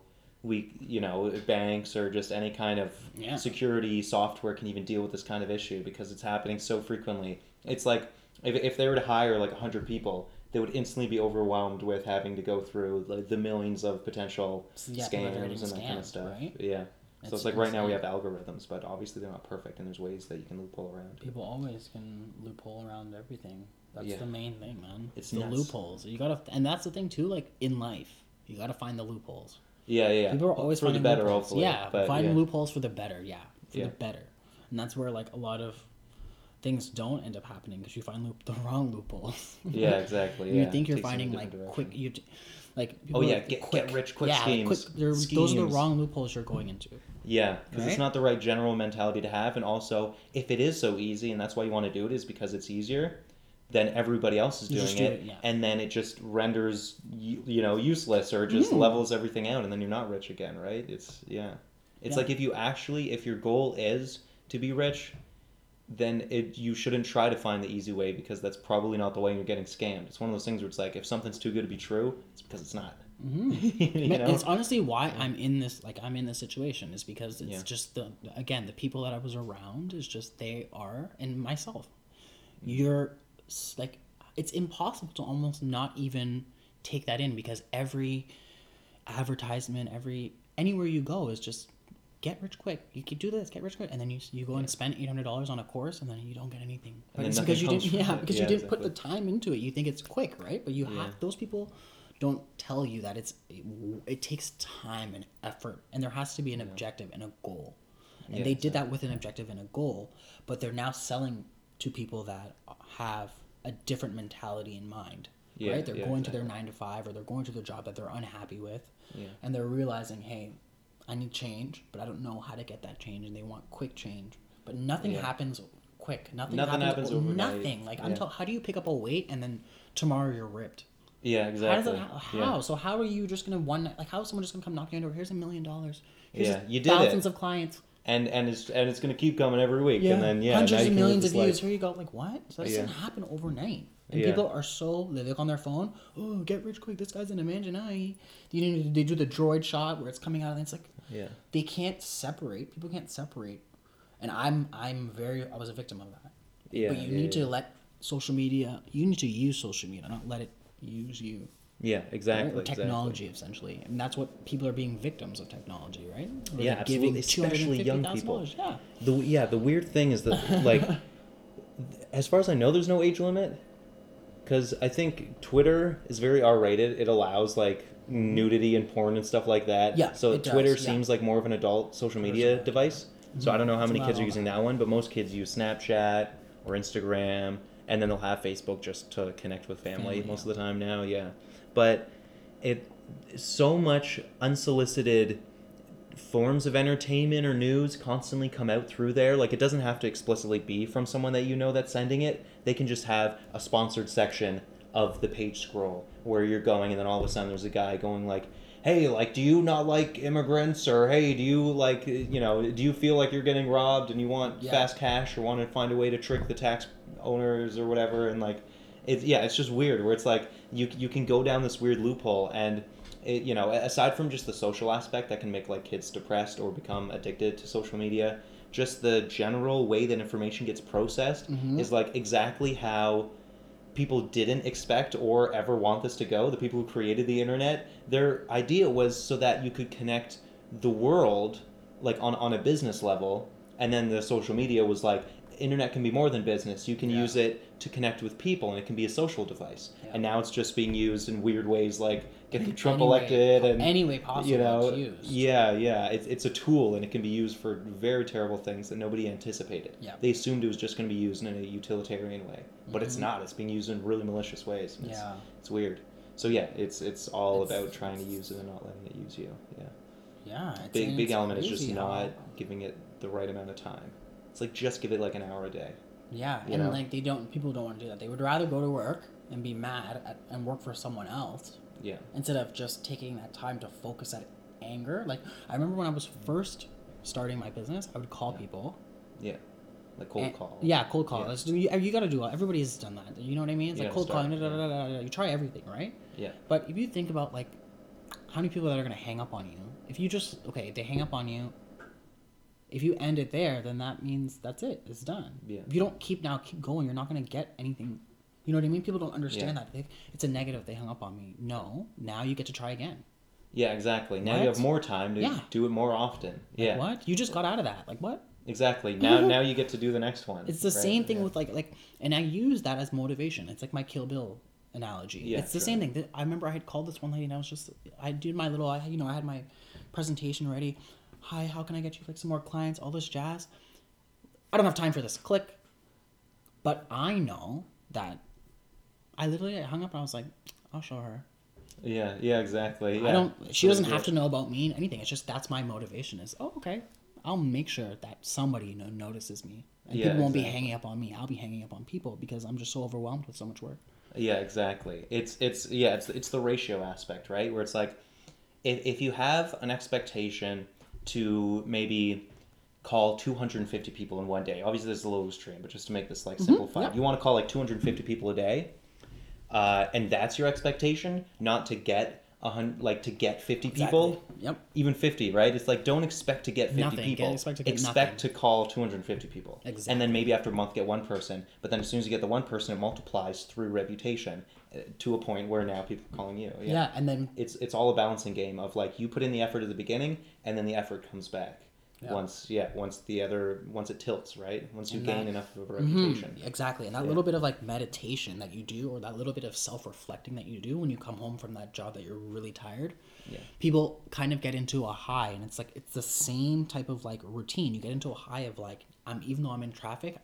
banks or just any kind of Yeah. security software can even deal with this kind of issue because it's happening so frequently. It's like if they were to hire like 100 people, they would instantly be overwhelmed with having to go through like the millions of potential Yeah, people are scams getting and that kind of scammed, stuff. right? Yeah. So It's it's like right now we have insane. algorithms, but obviously they're not perfect, and there's ways that you can loophole around. People always can loophole around everything. That's Yeah. the main thing, man. It's the nuts. loopholes. You gotta, and that's the thing too. Like in life, you gotta find the loopholes. Yeah. People are always for the finding better, loopholes. hopefully. Yeah, but finding yeah. loopholes for the better. Yeah, for Yeah. the better, and that's where like a lot of things don't end up happening because you find the wrong loopholes. Yeah, exactly. You Yeah. think you're Takes you in a finding different like direction. quick. Like Oh people yeah, like, get rich quick yeah, schemes. those are the wrong loopholes you're going into. Yeah, because Right? it's not the right general mentality to have, and also if it is so easy, and that's why you want to do it, is because it's easier. Then everybody else is You doing just do it, it, yeah. and then it just renders useless or just levels everything out, and then you're not rich again, right? It's Yeah. like if your goal is to be rich, then you shouldn't try to find the easy way because that's probably not the way you're getting scammed. It's one of those things where it's like if something's too good to be true, it's because it's not. You know? It's honestly why I'm in this situation is because it's Yeah. just the people that I was around is just they are and myself. You're like it's impossible to almost not even take that in because every advertisement, anywhere you go is just get rich quick. You can do this, get rich quick, and then you go and spend $800 on a course, and then you don't get anything. But then it's nothing because you comes didn't, from it. because Yeah, you didn't put the exactly. time into it. You think it's quick, right? But you Yeah. have those people don't tell you that it takes time and effort, and there has to be an objective and a goal. And Yeah, they did that with an objective and a goal, but they're now selling to people that have a different mentality in mind. Yeah, Right? They're yeah, going to exactly. their 9 to 5 or they're going to their job that they're unhappy with. Yeah. And they're realizing, hey, I need change, but I don't know how to get that change, and they want quick change. But nothing Yeah. happens quick. Nothing Nothing happens overnight. Nothing. Like Yeah. how do you pick up a weight and then tomorrow you're ripped? Yeah, exactly. How? Yeah. So how are you just gonna one night? Like how is someone just gonna come knocking on your door? Here's $1 million. Here's Yeah, you did thousands it. of clients. And it's gonna keep coming every week, and then hundreds now you of can millions live of this views. life. Here you go. Like what? So that doesn't happen overnight. And Yeah. people are they look on their phone. Oh, get rich quick! This guy's in a mansion. They do the droid shot where it's coming out, and it's like Yeah. they can't separate. People can't separate. And I was a victim of that. Yeah. But you need to let social media. You need to use social media, not let it use you. Yeah, exactly. Right? Or technology, essentially, and that's what people are being victims of technology, right? Or Yeah, they're absolutely, especially young people. $250,000. Yeah. The weird thing is that like, as far as I know, there's no age limit, because I think Twitter is very R-rated. It allows like nudity and porn and stuff like that. Yeah, So it does, Twitter yeah. seems like more of an adult social media device. So I don't know how many It's kids are not using that one, but most kids use Snapchat or Instagram, and then they'll have Facebook just to connect with family most of the time now. Yeah, but it so much unsolicited forms of entertainment or news constantly come out through there. Like, it doesn't have to explicitly be from someone that you know that's sending it. They can just have a sponsored section of the page scroll where you're going, and then all of a sudden there's a guy going like, hey, like, do you not like immigrants? Or, hey, do you like, do you feel like you're getting robbed and you want fast cash or want to find a way to trick the tax owners or whatever? And like, it's just weird where it's like you can go down this weird loophole, and aside from just the social aspect that can make like kids depressed or become addicted to social media, just the general way that information gets processed is like exactly how people didn't expect or ever want this to go. The people who created the internet, their idea was so that you could connect the world like on a business level, and then the social media was like, internet can be more than business. You can use it to connect with people, and it can be a social device. And now it's just being used in weird ways, like getting Trump elected, and any way possible it's used. Yeah. It's a tool, and it can be used for very terrible things that nobody anticipated. Yeah. They assumed it was just going to be used in a utilitarian way, but it's not. It's being used in really malicious ways. It's weird. So yeah, it's all about trying to use it and not letting it use you. Yeah. Yeah, Big it's element is just crazy not how. giving it the right amount of time. It's like just give it like an hour a day. Yeah, You and know? like people don't want to do that. They would rather go to work and be mad and work for someone else Yeah. instead of just taking that time to focus at anger. Like I remember when I was first starting my business, I would call people. Yeah. Like cold call. Yeah, cold call. Yeah. You got to do it. Everybody's done that. You know what I mean? It's You like gotta cold calling. start, Da, da, da, da, da, da. You try everything, right? Yeah. But if you think about like how many people that are gonna hang up on you, if you just they hang up on you. If you end it there, then that means that's it. It's done. Yeah. If you don't keep going, you're not gonna get anything. You know what I mean? People don't understand that. It's a negative. They hung up on me. No. Now you get to try again. Yeah, exactly. Now What? you have more time to Yeah. do it more often. Yeah. What? You just got out of that. Like what? Exactly. Now you get to do the next one. It's the right? same thing Yeah. with and I use that as motivation. It's like my Kill Bill analogy. Yeah, It's the sure. same thing. I remember I had called this one lady and I did my little, I had my presentation ready. Hi, how can I get you like some more clients? All this jazz. I don't have time for this. Click. But I know that I literally hung up and I was like, I'll show her. Yeah, exactly. Yeah. I don't. She Really doesn't have good. to know about me and anything. It's just that's my motivation. Is okay. I'll make sure that somebody notices me, and Yeah, people won't be exactly. hanging up on me. I'll be hanging up on people because I'm just so overwhelmed with so much work. Yeah, exactly. It's the ratio aspect, right? Where it's like if you have an expectation to maybe call 250 people in one day. Obviously, this is a little extreme, but just to make this like simplified, yeah. you want to call like 250 people a day, and that's your expectation, not to get to get 50 people. Exactly. Yep. Even 50, right? It's like don't expect to get 50 Nothing. people. Expect to get expect nothing. to call 250 people. Exactly. And then maybe after a month get one person, but then as soon as you get the one person, it multiplies through reputation to a point where now people are calling you. Yeah, and then It's all a balancing game of like you put in the effort at the beginning and then the effort comes back. Yeah. Once it tilts, right? Once you And gain that- enough of a reputation. exactly, and that little bit of like meditation that you do, or that little bit of self-reflecting that you do when you come home from that job that you're really tired. Yeah. People kind of get into a high, and it's like it's the same type of like routine. You get into a high of like even though I'm in traffic,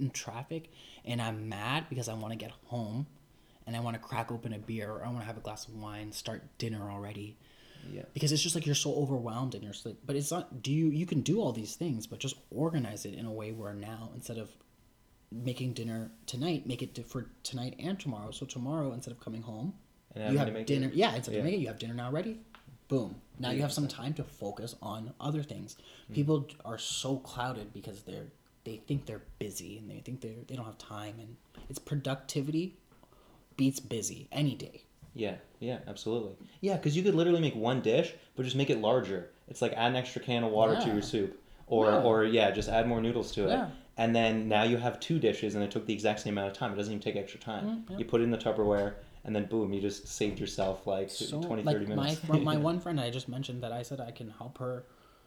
and I'm mad because I want to get home, and I want to crack open a beer, or I want to have a glass of wine, start dinner already. Yeah. Because it's just like you're so overwhelmed and you're just like, but it's not. You can do all these things, but just organize it in a way where now instead of making dinner tonight, make it for tonight and tomorrow. So tomorrow, instead of coming home, And you having to have make dinner. it. Yeah, instead Yeah. of making it, you have dinner now ready. Boom. Now you have some time to focus on other things. People are so clouded because they think they're busy and they think they don't have time, and it's productivity beats busy any day. Yeah, absolutely. Yeah, because you could literally make one dish, but just make it larger. It's like add an extra can of water to Yeah. your soup, or just add more noodles to it. Yeah. And then now you have two dishes, and it took the exact same amount of time. It doesn't even take extra time. You put it in the Tupperware, and then boom, you just saved yourself like 20, 30 minutes. My one friend I just mentioned that I said I can help her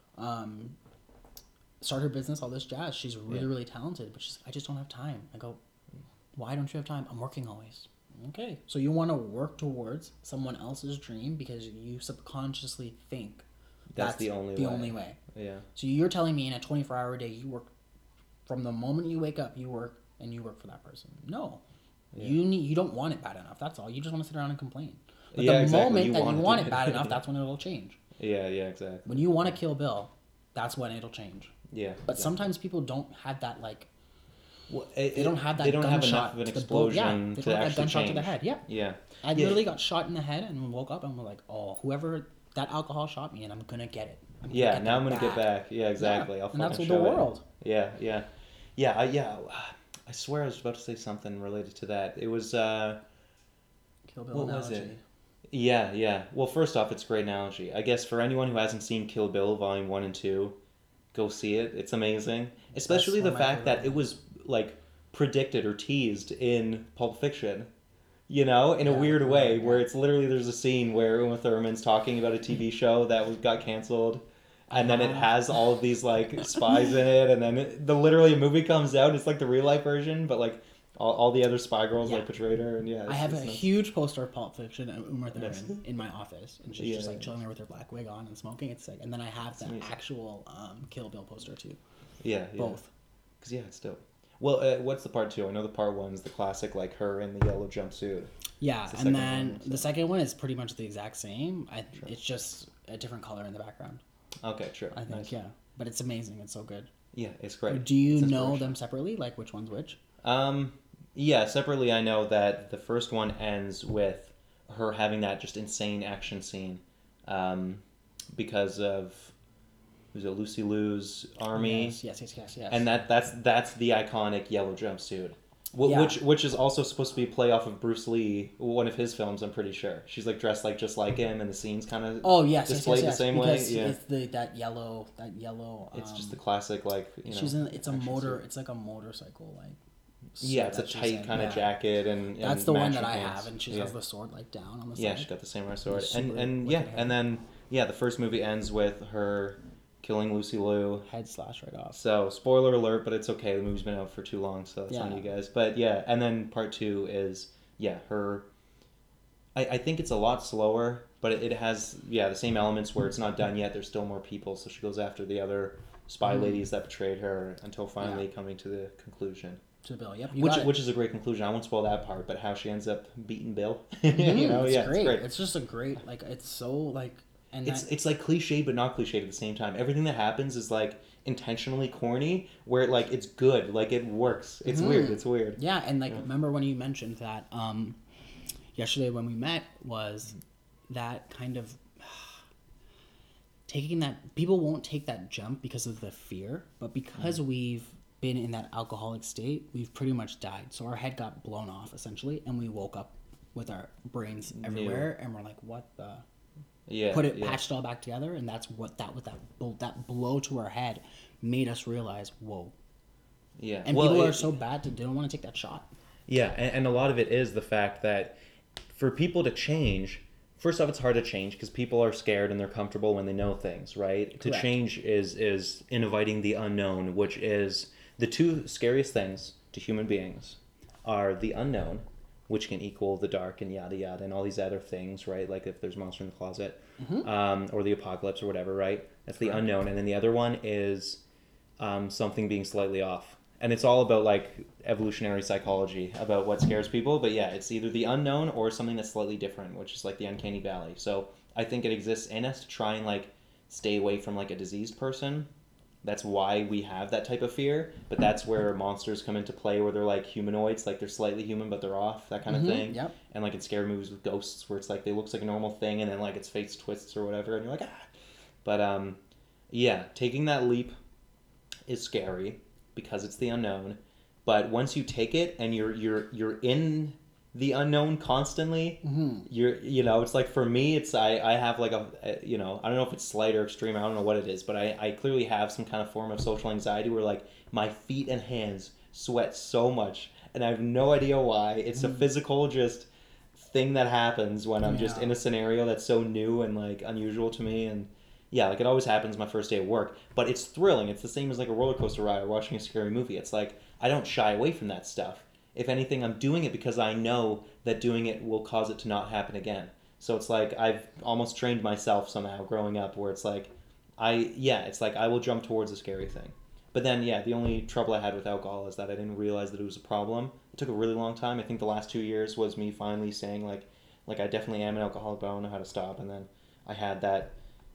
start her business, all this jazz. She's really talented, but I just don't have time. I go, why don't you have time? I'm working always. Okay, so you want to work towards someone else's dream because you subconsciously think That's the only way. Yeah. So you're telling me in a 24-hour day you work from the moment you wake up, you work for that person. No. Yeah. You don't want it bad enough. That's all. You just want to sit around and complain. But Yeah, the exactly. moment You that you want want it. it bad enough, that's when it'll change. Yeah, exactly. When you want to kill Bill, that's when it'll change. Yeah. But sometimes people don't have that Well, they don't have that They don't have gunshot enough of an to the boat. Yeah, explosion they to don't have that actually gunshot change. to the head. Yeah. Yeah. I literally got shot in the head and woke up and was like, oh, whoever that alcohol shot me and I'm gonna get it. Yeah, now I'm gonna get back. Yeah, exactly. Yeah, I'll and that's fucking the show it. world. Yeah. I swear I was about to say something related to that. It was Kill Bill what analogy. was it? Yeah. Well, first off, it's a great analogy. I guess for anyone who hasn't seen Kill Bill Volume 1 and 2, go see it. It's amazing. Especially one the of my fact that favorite it was like predicted or teased in Pulp Fiction. You know, in a weird way, where it's literally there's a scene where Uma Thurman's talking about a TV show that got canceled, and then it has all of these like spies in it, and then literally a movie comes out. It's like the real life version, but like all the other spy girls like portrayed her, and I have a it's huge poster of Pulp Fiction and Uma Thurman in my office, and she's just Yeah. like chilling there with her black wig on and smoking. It's sick. And then I have the actual Kill Bill poster too. yeah. Both. Because it's dope. Well, what's the part 2? I know the part 1 is the classic, like her in the yellow jumpsuit. Yeah, It's the and second then one, so. the second one is pretty much the exact same. It's just a different color in the background. Okay, true. I think, Nice. yeah. But it's amazing. It's so good. Yeah, it's great. Do you It's know inspirational. them separately? Like which one's which? Yeah, separately, I know that the first one ends with her having that just insane action scene, um, because of was it Lucy Liu's army, Yes. and that's the iconic yellow jumpsuit, Yeah. which is also supposed to be a play off of Bruce Lee, one of his films. I'm pretty sure she's like dressed like just like him, and the scenes kind of Oh yes, displayed the same way. because Yeah, it's that yellow. it's just the classic like she's in. It's a action motor. suit. It's like a motorcycle like. Yeah, suit it's a that she's tight in. kind of Yeah. jacket and That's the one that matching I pants. have, and she Yeah. has the sword like down on the side. Yeah, she's got the samurai sword, Super and wicked and then the first movie ends with her killing Lucy Liu. Head slash right off. So spoiler alert, but it's okay. The movie's been out for too long, so that's on Yeah. you guys. But yeah, and then part two is her. I think it's a lot slower, but it has the same elements where it's not done yet. There's still more people, so she goes after the other spy ladies that betrayed her until finally coming to the conclusion. To Bill, yep. Which is a great conclusion. I won't spoil that part, but how she ends up beating Bill. It's It's great. great. It's just a great like. It's so like. And It's like cliched but not cliched at the same time. Everything that happens is like intentionally corny, where like it's good, like it works. It's weird. It's weird. yeah, and like remember when you mentioned that yesterday when we met was that kind of taking that people won't take that jump because of the fear, but because we've been in that alcoholic state, we've pretty much died. So our head got blown off essentially, and we woke up with our brains everywhere, and we're like, "What the?" Patched all back together, and that's what that blow to our head made us realize. Whoa! Yeah, And people are so bad they don't want to take that shot. Yeah, and a lot of it is the fact that for people to change, first off, it's hard to change because people are scared and they're comfortable when they know things, right? Correct. To change is inviting the unknown, which is the two scariest things to human beings are the unknown, which can equal the dark and yada yada and all these other things, right? Like if there's a monster in the closet, or the apocalypse or whatever, right? That's the unknown, and then the other one is something being slightly off. And it's all about like evolutionary psychology about what scares people, but yeah, it's either the unknown or something that's slightly different, which is like the uncanny valley. So I think it exists in us to try and like stay away from like a diseased person. That's why we have that type of fear, but that's where monsters come into play, where they're like humanoids, like they're slightly human but they're off, that kind of thing. Yep. And like in scary movies with ghosts, where it's like they looks like a normal thing and then like its face twists or whatever, and you're like ah. But yeah, taking that leap is scary because it's the unknown. But once you take it and you're in the unknown constantly, it's like for me, it's I have like a I don't know if it's slight or extreme, I don't know what it is, but I clearly have some kind of form of social anxiety where like my feet and hands sweat so much and I have no idea why. It's a physical just thing that happens when I'm just in a scenario that's so new and like unusual to me. And yeah, like it always happens my first day at work, but it's thrilling. It's the same as like a roller coaster ride or watching a scary movie. It's like I don't shy away from that stuff. If anything, I'm doing it because I know that doing it will cause it to not happen again. So it's like I've almost trained myself somehow growing up where it's like it's like I will jump towards a scary thing. But then the only trouble I had with alcohol is that I didn't realize that it was a problem. It took a really long time. I think the last 2 years was me finally saying like I definitely am an alcoholic, but I don't know how to stop. And then I had that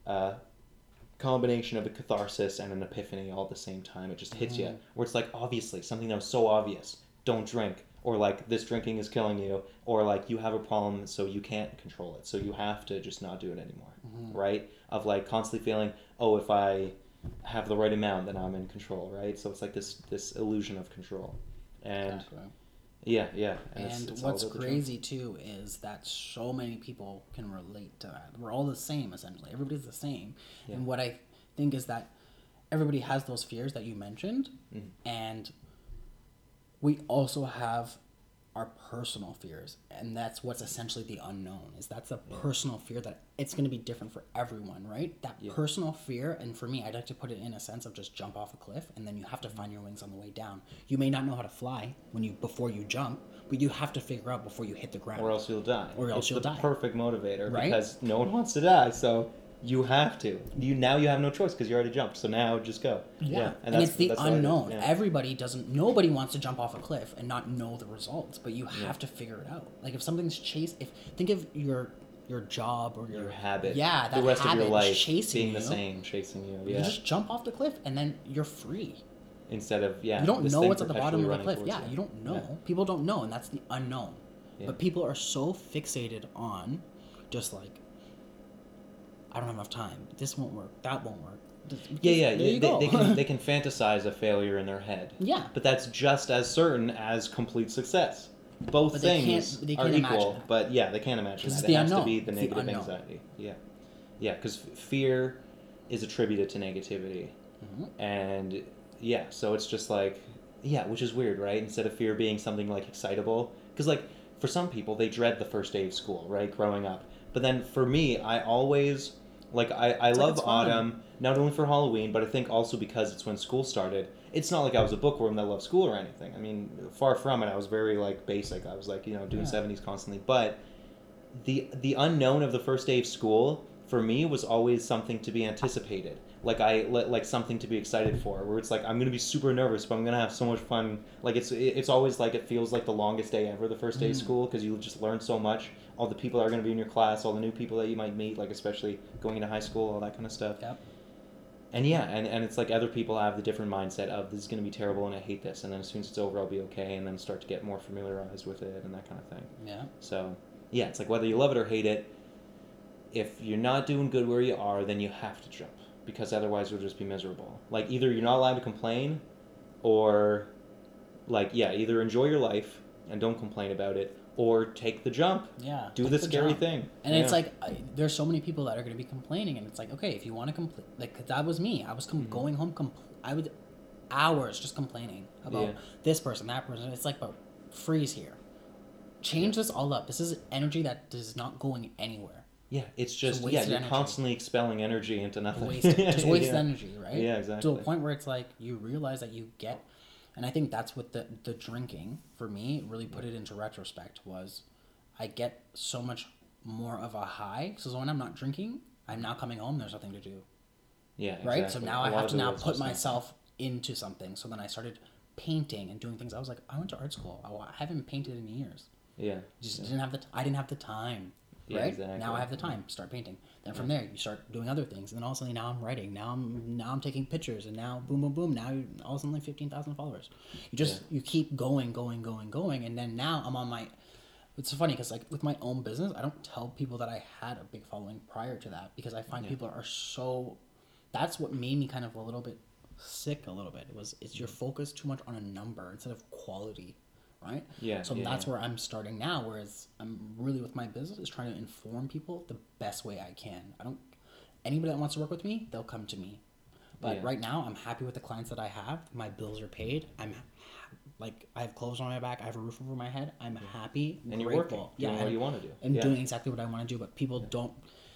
combination of a catharsis and an epiphany all at the same time. It just hits you where it's like obviously something that was so obvious. Don't drink, or like this drinking is killing you, or like you have a problem so you can't control it, so you have to just not do it anymore, right? Of like constantly feeling, oh, if I have the right amount then I'm in control, right? So it's like this illusion of control. And Exactly. yeah And it's all what's about the crazy too is that so many people can relate to that. We're all the same essentially. Everybody's the same. Yeah. And what I think is that everybody has those fears that you mentioned, and we also have our personal fears, and that's what's essentially the unknown. That's a personal fear that it's going to be different for everyone, right? That personal fear, and for me, I'd like to put it in a sense of just jump off a cliff, and then you have to find your wings on the way down. You may not know how to fly before you jump, but you have to figure out before you hit the ground. Or else you'll die. It's the die. Perfect motivator, Right? because no one wants to die, so you have to. You have no choice because you already jumped. So now just go. Yeah. And it's the that's what I did. unknown. Yeah. Nobody wants to jump off a cliff and not know the results, but you have to figure it out. Like if something's think of your job or your habit. Yeah, that the rest habit of your life is chasing being you. the same, chasing you. You Yeah. just jump off the cliff and then you're free. Instead of You don't this know thing what's at the bottom of the perpetually cliff. running Yeah, towards you don't know. People don't know, and that's the unknown. Yeah. But people are so fixated on just like, I don't have enough time. This won't work. That won't work. Yeah. There you go. They can fantasize a failure in their head. Yeah. But that's just as certain as complete success. Both But things they are can't imagine equal, that. but yeah, they can't imagine 'Cause that. it's the It has to unknown. be the It's the negative unknown. anxiety. Yeah. Yeah, because fear is attributed to negativity. Mm-hmm. And yeah, so it's just like, yeah, which is weird, right? Instead of fear being something like excitable. Because, like, for some people, they dread the first day of school, right? Growing up. But then for me, I always, like, I love it's fun. autumn, not only for Halloween, but I think also because it's when school started. It's not like I was a bookworm that loved school or anything. I mean, far from it. I was very, like, basic. I was, like, doing 70s constantly. But the unknown of the first day of school for me was always something to be anticipated, like something to be excited for, where it's like I'm gonna be super nervous but I'm gonna have so much fun. Like it's always like it feels like the longest day ever, the first day of school, because you just learn so much. All the people that are going to be in your class, all the new people that you might meet, like especially going into high school, all that kind of stuff. Yep. And yeah, and it's like other people have the different mindset of this is going to be terrible and I hate this, and then as soon as it's over I'll be okay, and then start to get more familiarized with it and that kind of thing. Yeah. So yeah, it's like whether you love it or hate it, if you're not doing good where you are, then you have to jump, because otherwise you'll just be miserable. Like either you're not allowed to complain, or like either enjoy your life and don't complain about it, or take the jump. Yeah. Do the scary thing. And it's like, there's so many people that are going to be complaining, and it's like, okay, if you want to complain, like, that was me. I was going home, I would hours just complaining about this person, that person. It's like, but freeze here. Change this all up. This is energy that is not going anywhere. Yeah, it's just, you're energy. constantly expelling energy into nothing. Just wasted energy, right? Yeah, exactly. To a point where it's like, you realize that you get, and I think that's what the drinking, for me, really put it into retrospect, was I get so much more of a high. So when I'm not drinking, I'm now coming home, there's nothing to do. Yeah, exactly. Right? So now I have to now put myself into something. So then I started painting and doing things. I was like, I went to art school. I haven't painted in years. Yeah. Didn't have I didn't have the time. Yeah, right? Exactly. Now I have the time. Start painting. Then from there, you start doing other things. And then all of a sudden, now I'm writing. Now I'm taking pictures. And now, boom, boom, boom. Now all of a sudden, like 15,000 followers. You keep going. And then now I'm on my. It's funny because, like, with my own business, I don't tell people that I had a big following prior to that, because I find people are so. That's what made me kind of a little bit sick. A little bit. It's your focus too much on a number instead of quality. Right? Yeah. So that's where I'm starting now, whereas I'm really, with my business, is trying to inform people the best way I can. Anybody that wants to work with me, they'll come to me. But right now, I'm happy with the clients that I have. My bills are paid. I have clothes on my back. I have a roof over my head. I'm happy, and you're grateful. working, doing what you want to do. And doing exactly what I want to do. But people don't,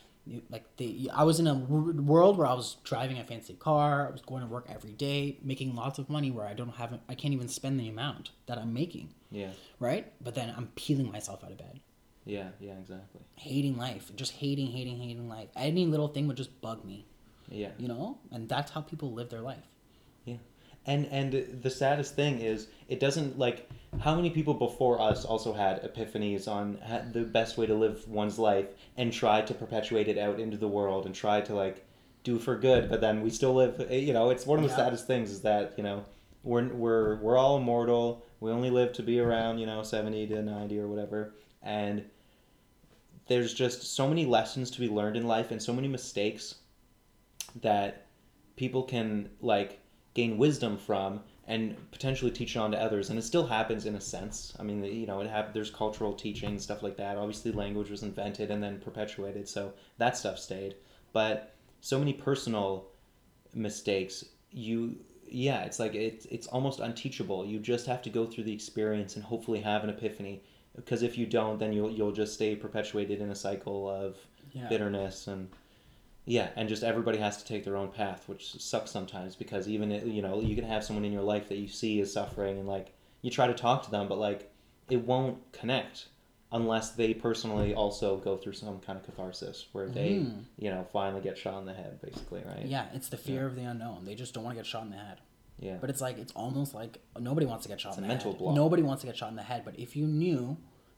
I was in a world where I was driving a fancy car. I was going to work every day, making lots of money, where I can't even spend the amount that I'm making. Yeah. Right? But then I'm peeling myself out of bed. Yeah, exactly. Hating life. Just hating life. Any little thing would just bug me. Yeah. And that's how people live their life. Yeah. And the saddest thing is, it doesn't, like, how many people before us also had epiphanies on the best way to live one's life and tried to perpetuate it out into the world and tried to, like, do for good, but then we still live, it's one of the saddest things is that, we're all immortal. We only live to be around, 70 to 90 or whatever. And there's just so many lessons to be learned in life and so many mistakes that people can, like, gain wisdom from and potentially teach it on to others. And it still happens in a sense. I mean, there's cultural teaching, stuff like that. Obviously, language was invented and then perpetuated, so that stuff stayed. But so many personal mistakes, it's like it's almost unteachable. You just have to go through the experience and hopefully have an epiphany. Because if you don't, then you'll just stay perpetuated in a cycle of bitterness and just everybody has to take their own path, which sucks sometimes, because even you can have someone in your life that you see is suffering and, like, you try to talk to them, but, like, it won't connect unless they personally also go through some kind of catharsis where they finally get shot in the head, basically, right? Yeah, it's the fear of the unknown. They just don't want to get shot in the head. Yeah. But it's almost like nobody wants to get shot in the head. It's a mental block. Nobody wants to get shot in the head, but if you knew,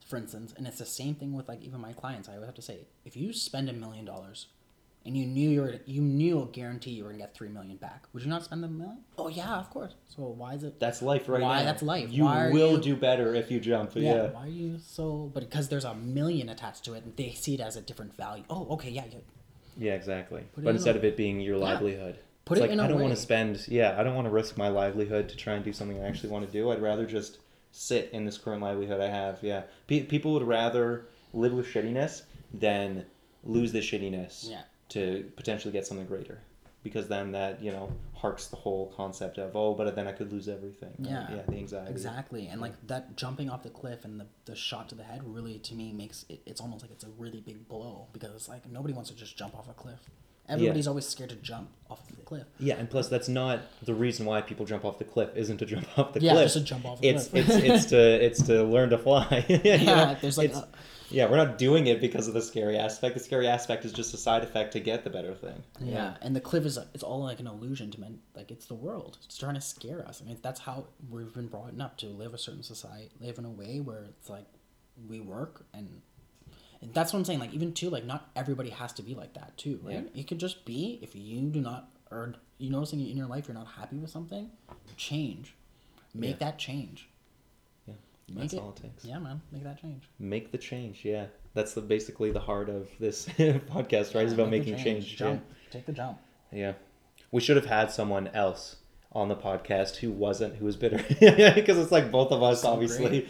for instance, and it's the same thing with like even my clients. I always have to say, if you spend $1 million and you knew a guarantee you were gonna get 3 million back, would you not spend the million? Oh yeah, of course. So why is it? That's life right now. Why that's life? You Why will do better if you jump. Yeah. Why are you so? But because there's $1 million attached to it, and they see it as a different value. Oh, okay, yeah. Yeah, exactly. But instead of it being your livelihood, put it's it like in a I don't way. want to spend. Yeah, I don't want to risk my livelihood to try and do something I actually want to do. I'd rather just sit in this current livelihood I have. Yeah, people would rather live with shittiness than lose the shittiness to potentially get something greater, because then that harks the whole concept of but then I could lose everything. Yeah, yeah, the anxiety. Exactly, and like that jumping off the cliff and the shot to the head really to me makes it's almost like it's a really big blow, because like nobody wants to just jump off a cliff. Everybody's always scared to jump off the cliff. Yeah, and plus that's not the reason why people jump off the cliff. Isn't to jump off the cliff. Yeah, just to jump off the cliff. It's to learn to fly. There's like we're not doing it because of the scary aspect. The scary aspect is just a side effect to get the better thing. Yeah, and the cliff it's all like an illusion to men. Like it's the world. It's trying to scare us. I mean, that's how we've been brought up, to live a certain society, live in a way where it's like we work and that's what I'm saying. Like even too, like not everybody has to be like that too, right? Yeah. It could just be if you do not, or you notice in your life you're not happy with something, change, make that change. Yeah, that's all it takes. Yeah, man, make that change. Make the change. Yeah, that's basically the heart of this podcast, right? It's about making change. Jump. Take the jump. Yeah, we should have had someone else on the podcast who was bitter, because it's like both of us obviously,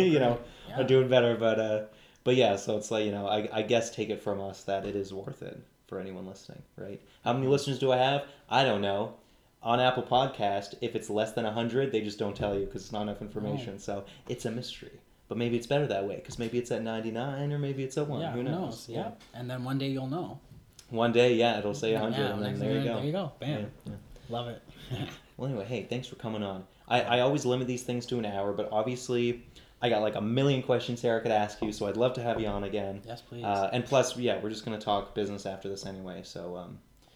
are doing better, But yeah, so it's like, I guess take it from us that it is worth it for anyone listening, right? How many listeners do I have? I don't know. On Apple Podcast, if it's less than 100, they just don't tell you because it's not enough information. So it's a mystery. But maybe it's better that way, because maybe it's at 99 or maybe it's at 1. Who knows? Yeah. And then one day you'll know. One day, it'll say 100, and then there you go. There you go. Bam. Yeah. Love it. Well, anyway, hey, thanks for coming on. I always limit these things to an hour, but obviously I got like a million questions here I could ask you, so I'd love to have you on again. Yes, please. And plus, we're just going to talk business after this anyway. So,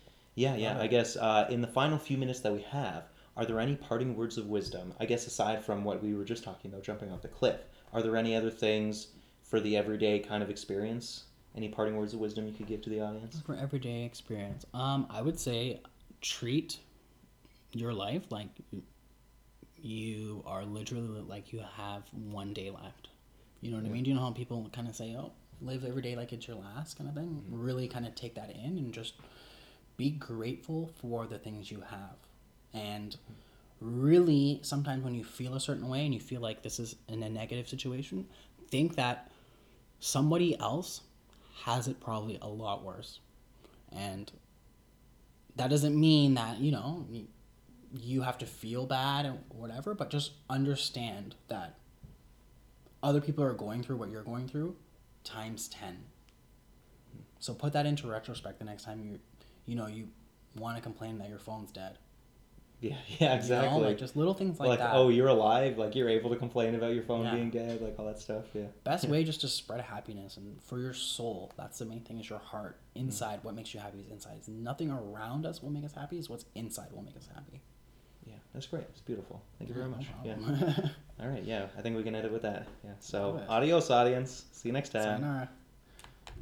I guess in the final few minutes that we have, are there any parting words of wisdom? I guess aside from what we were just talking about, jumping off the cliff, are there any other things for the everyday kind of experience? Any parting words of wisdom you could give to the audience? For everyday experience, I would say treat your life like you are literally like you have one day left. You know what I mean? Do you know how people kind of say, live every day like it's your last kind of thing? Mm-hmm. Really kind of take that in and just be grateful for the things you have. And really, sometimes when you feel a certain way and you feel like this is in a negative situation, think that somebody else has it probably a lot worse. And that doesn't mean that, you have to feel bad and whatever, but just understand that other people are going through what you're going through times 10. So put that into retrospect the next time you want to complain that your phone's dead. Yeah, exactly. Like just little things like that. Oh, you're alive. Like you're able to complain about your phone being dead, like all that stuff. Yeah. Best way just to spread happiness and for your soul. That's the main thing, is your heart. Inside, what makes you happy is inside. It's nothing around us will make us happy. It's what's inside will make us happy. Yeah, that's great. It's beautiful. Thank you very much. Yeah. All right. Yeah, I think we can end it with that. Yeah. So, adios, audience. See you next time. Sayonara.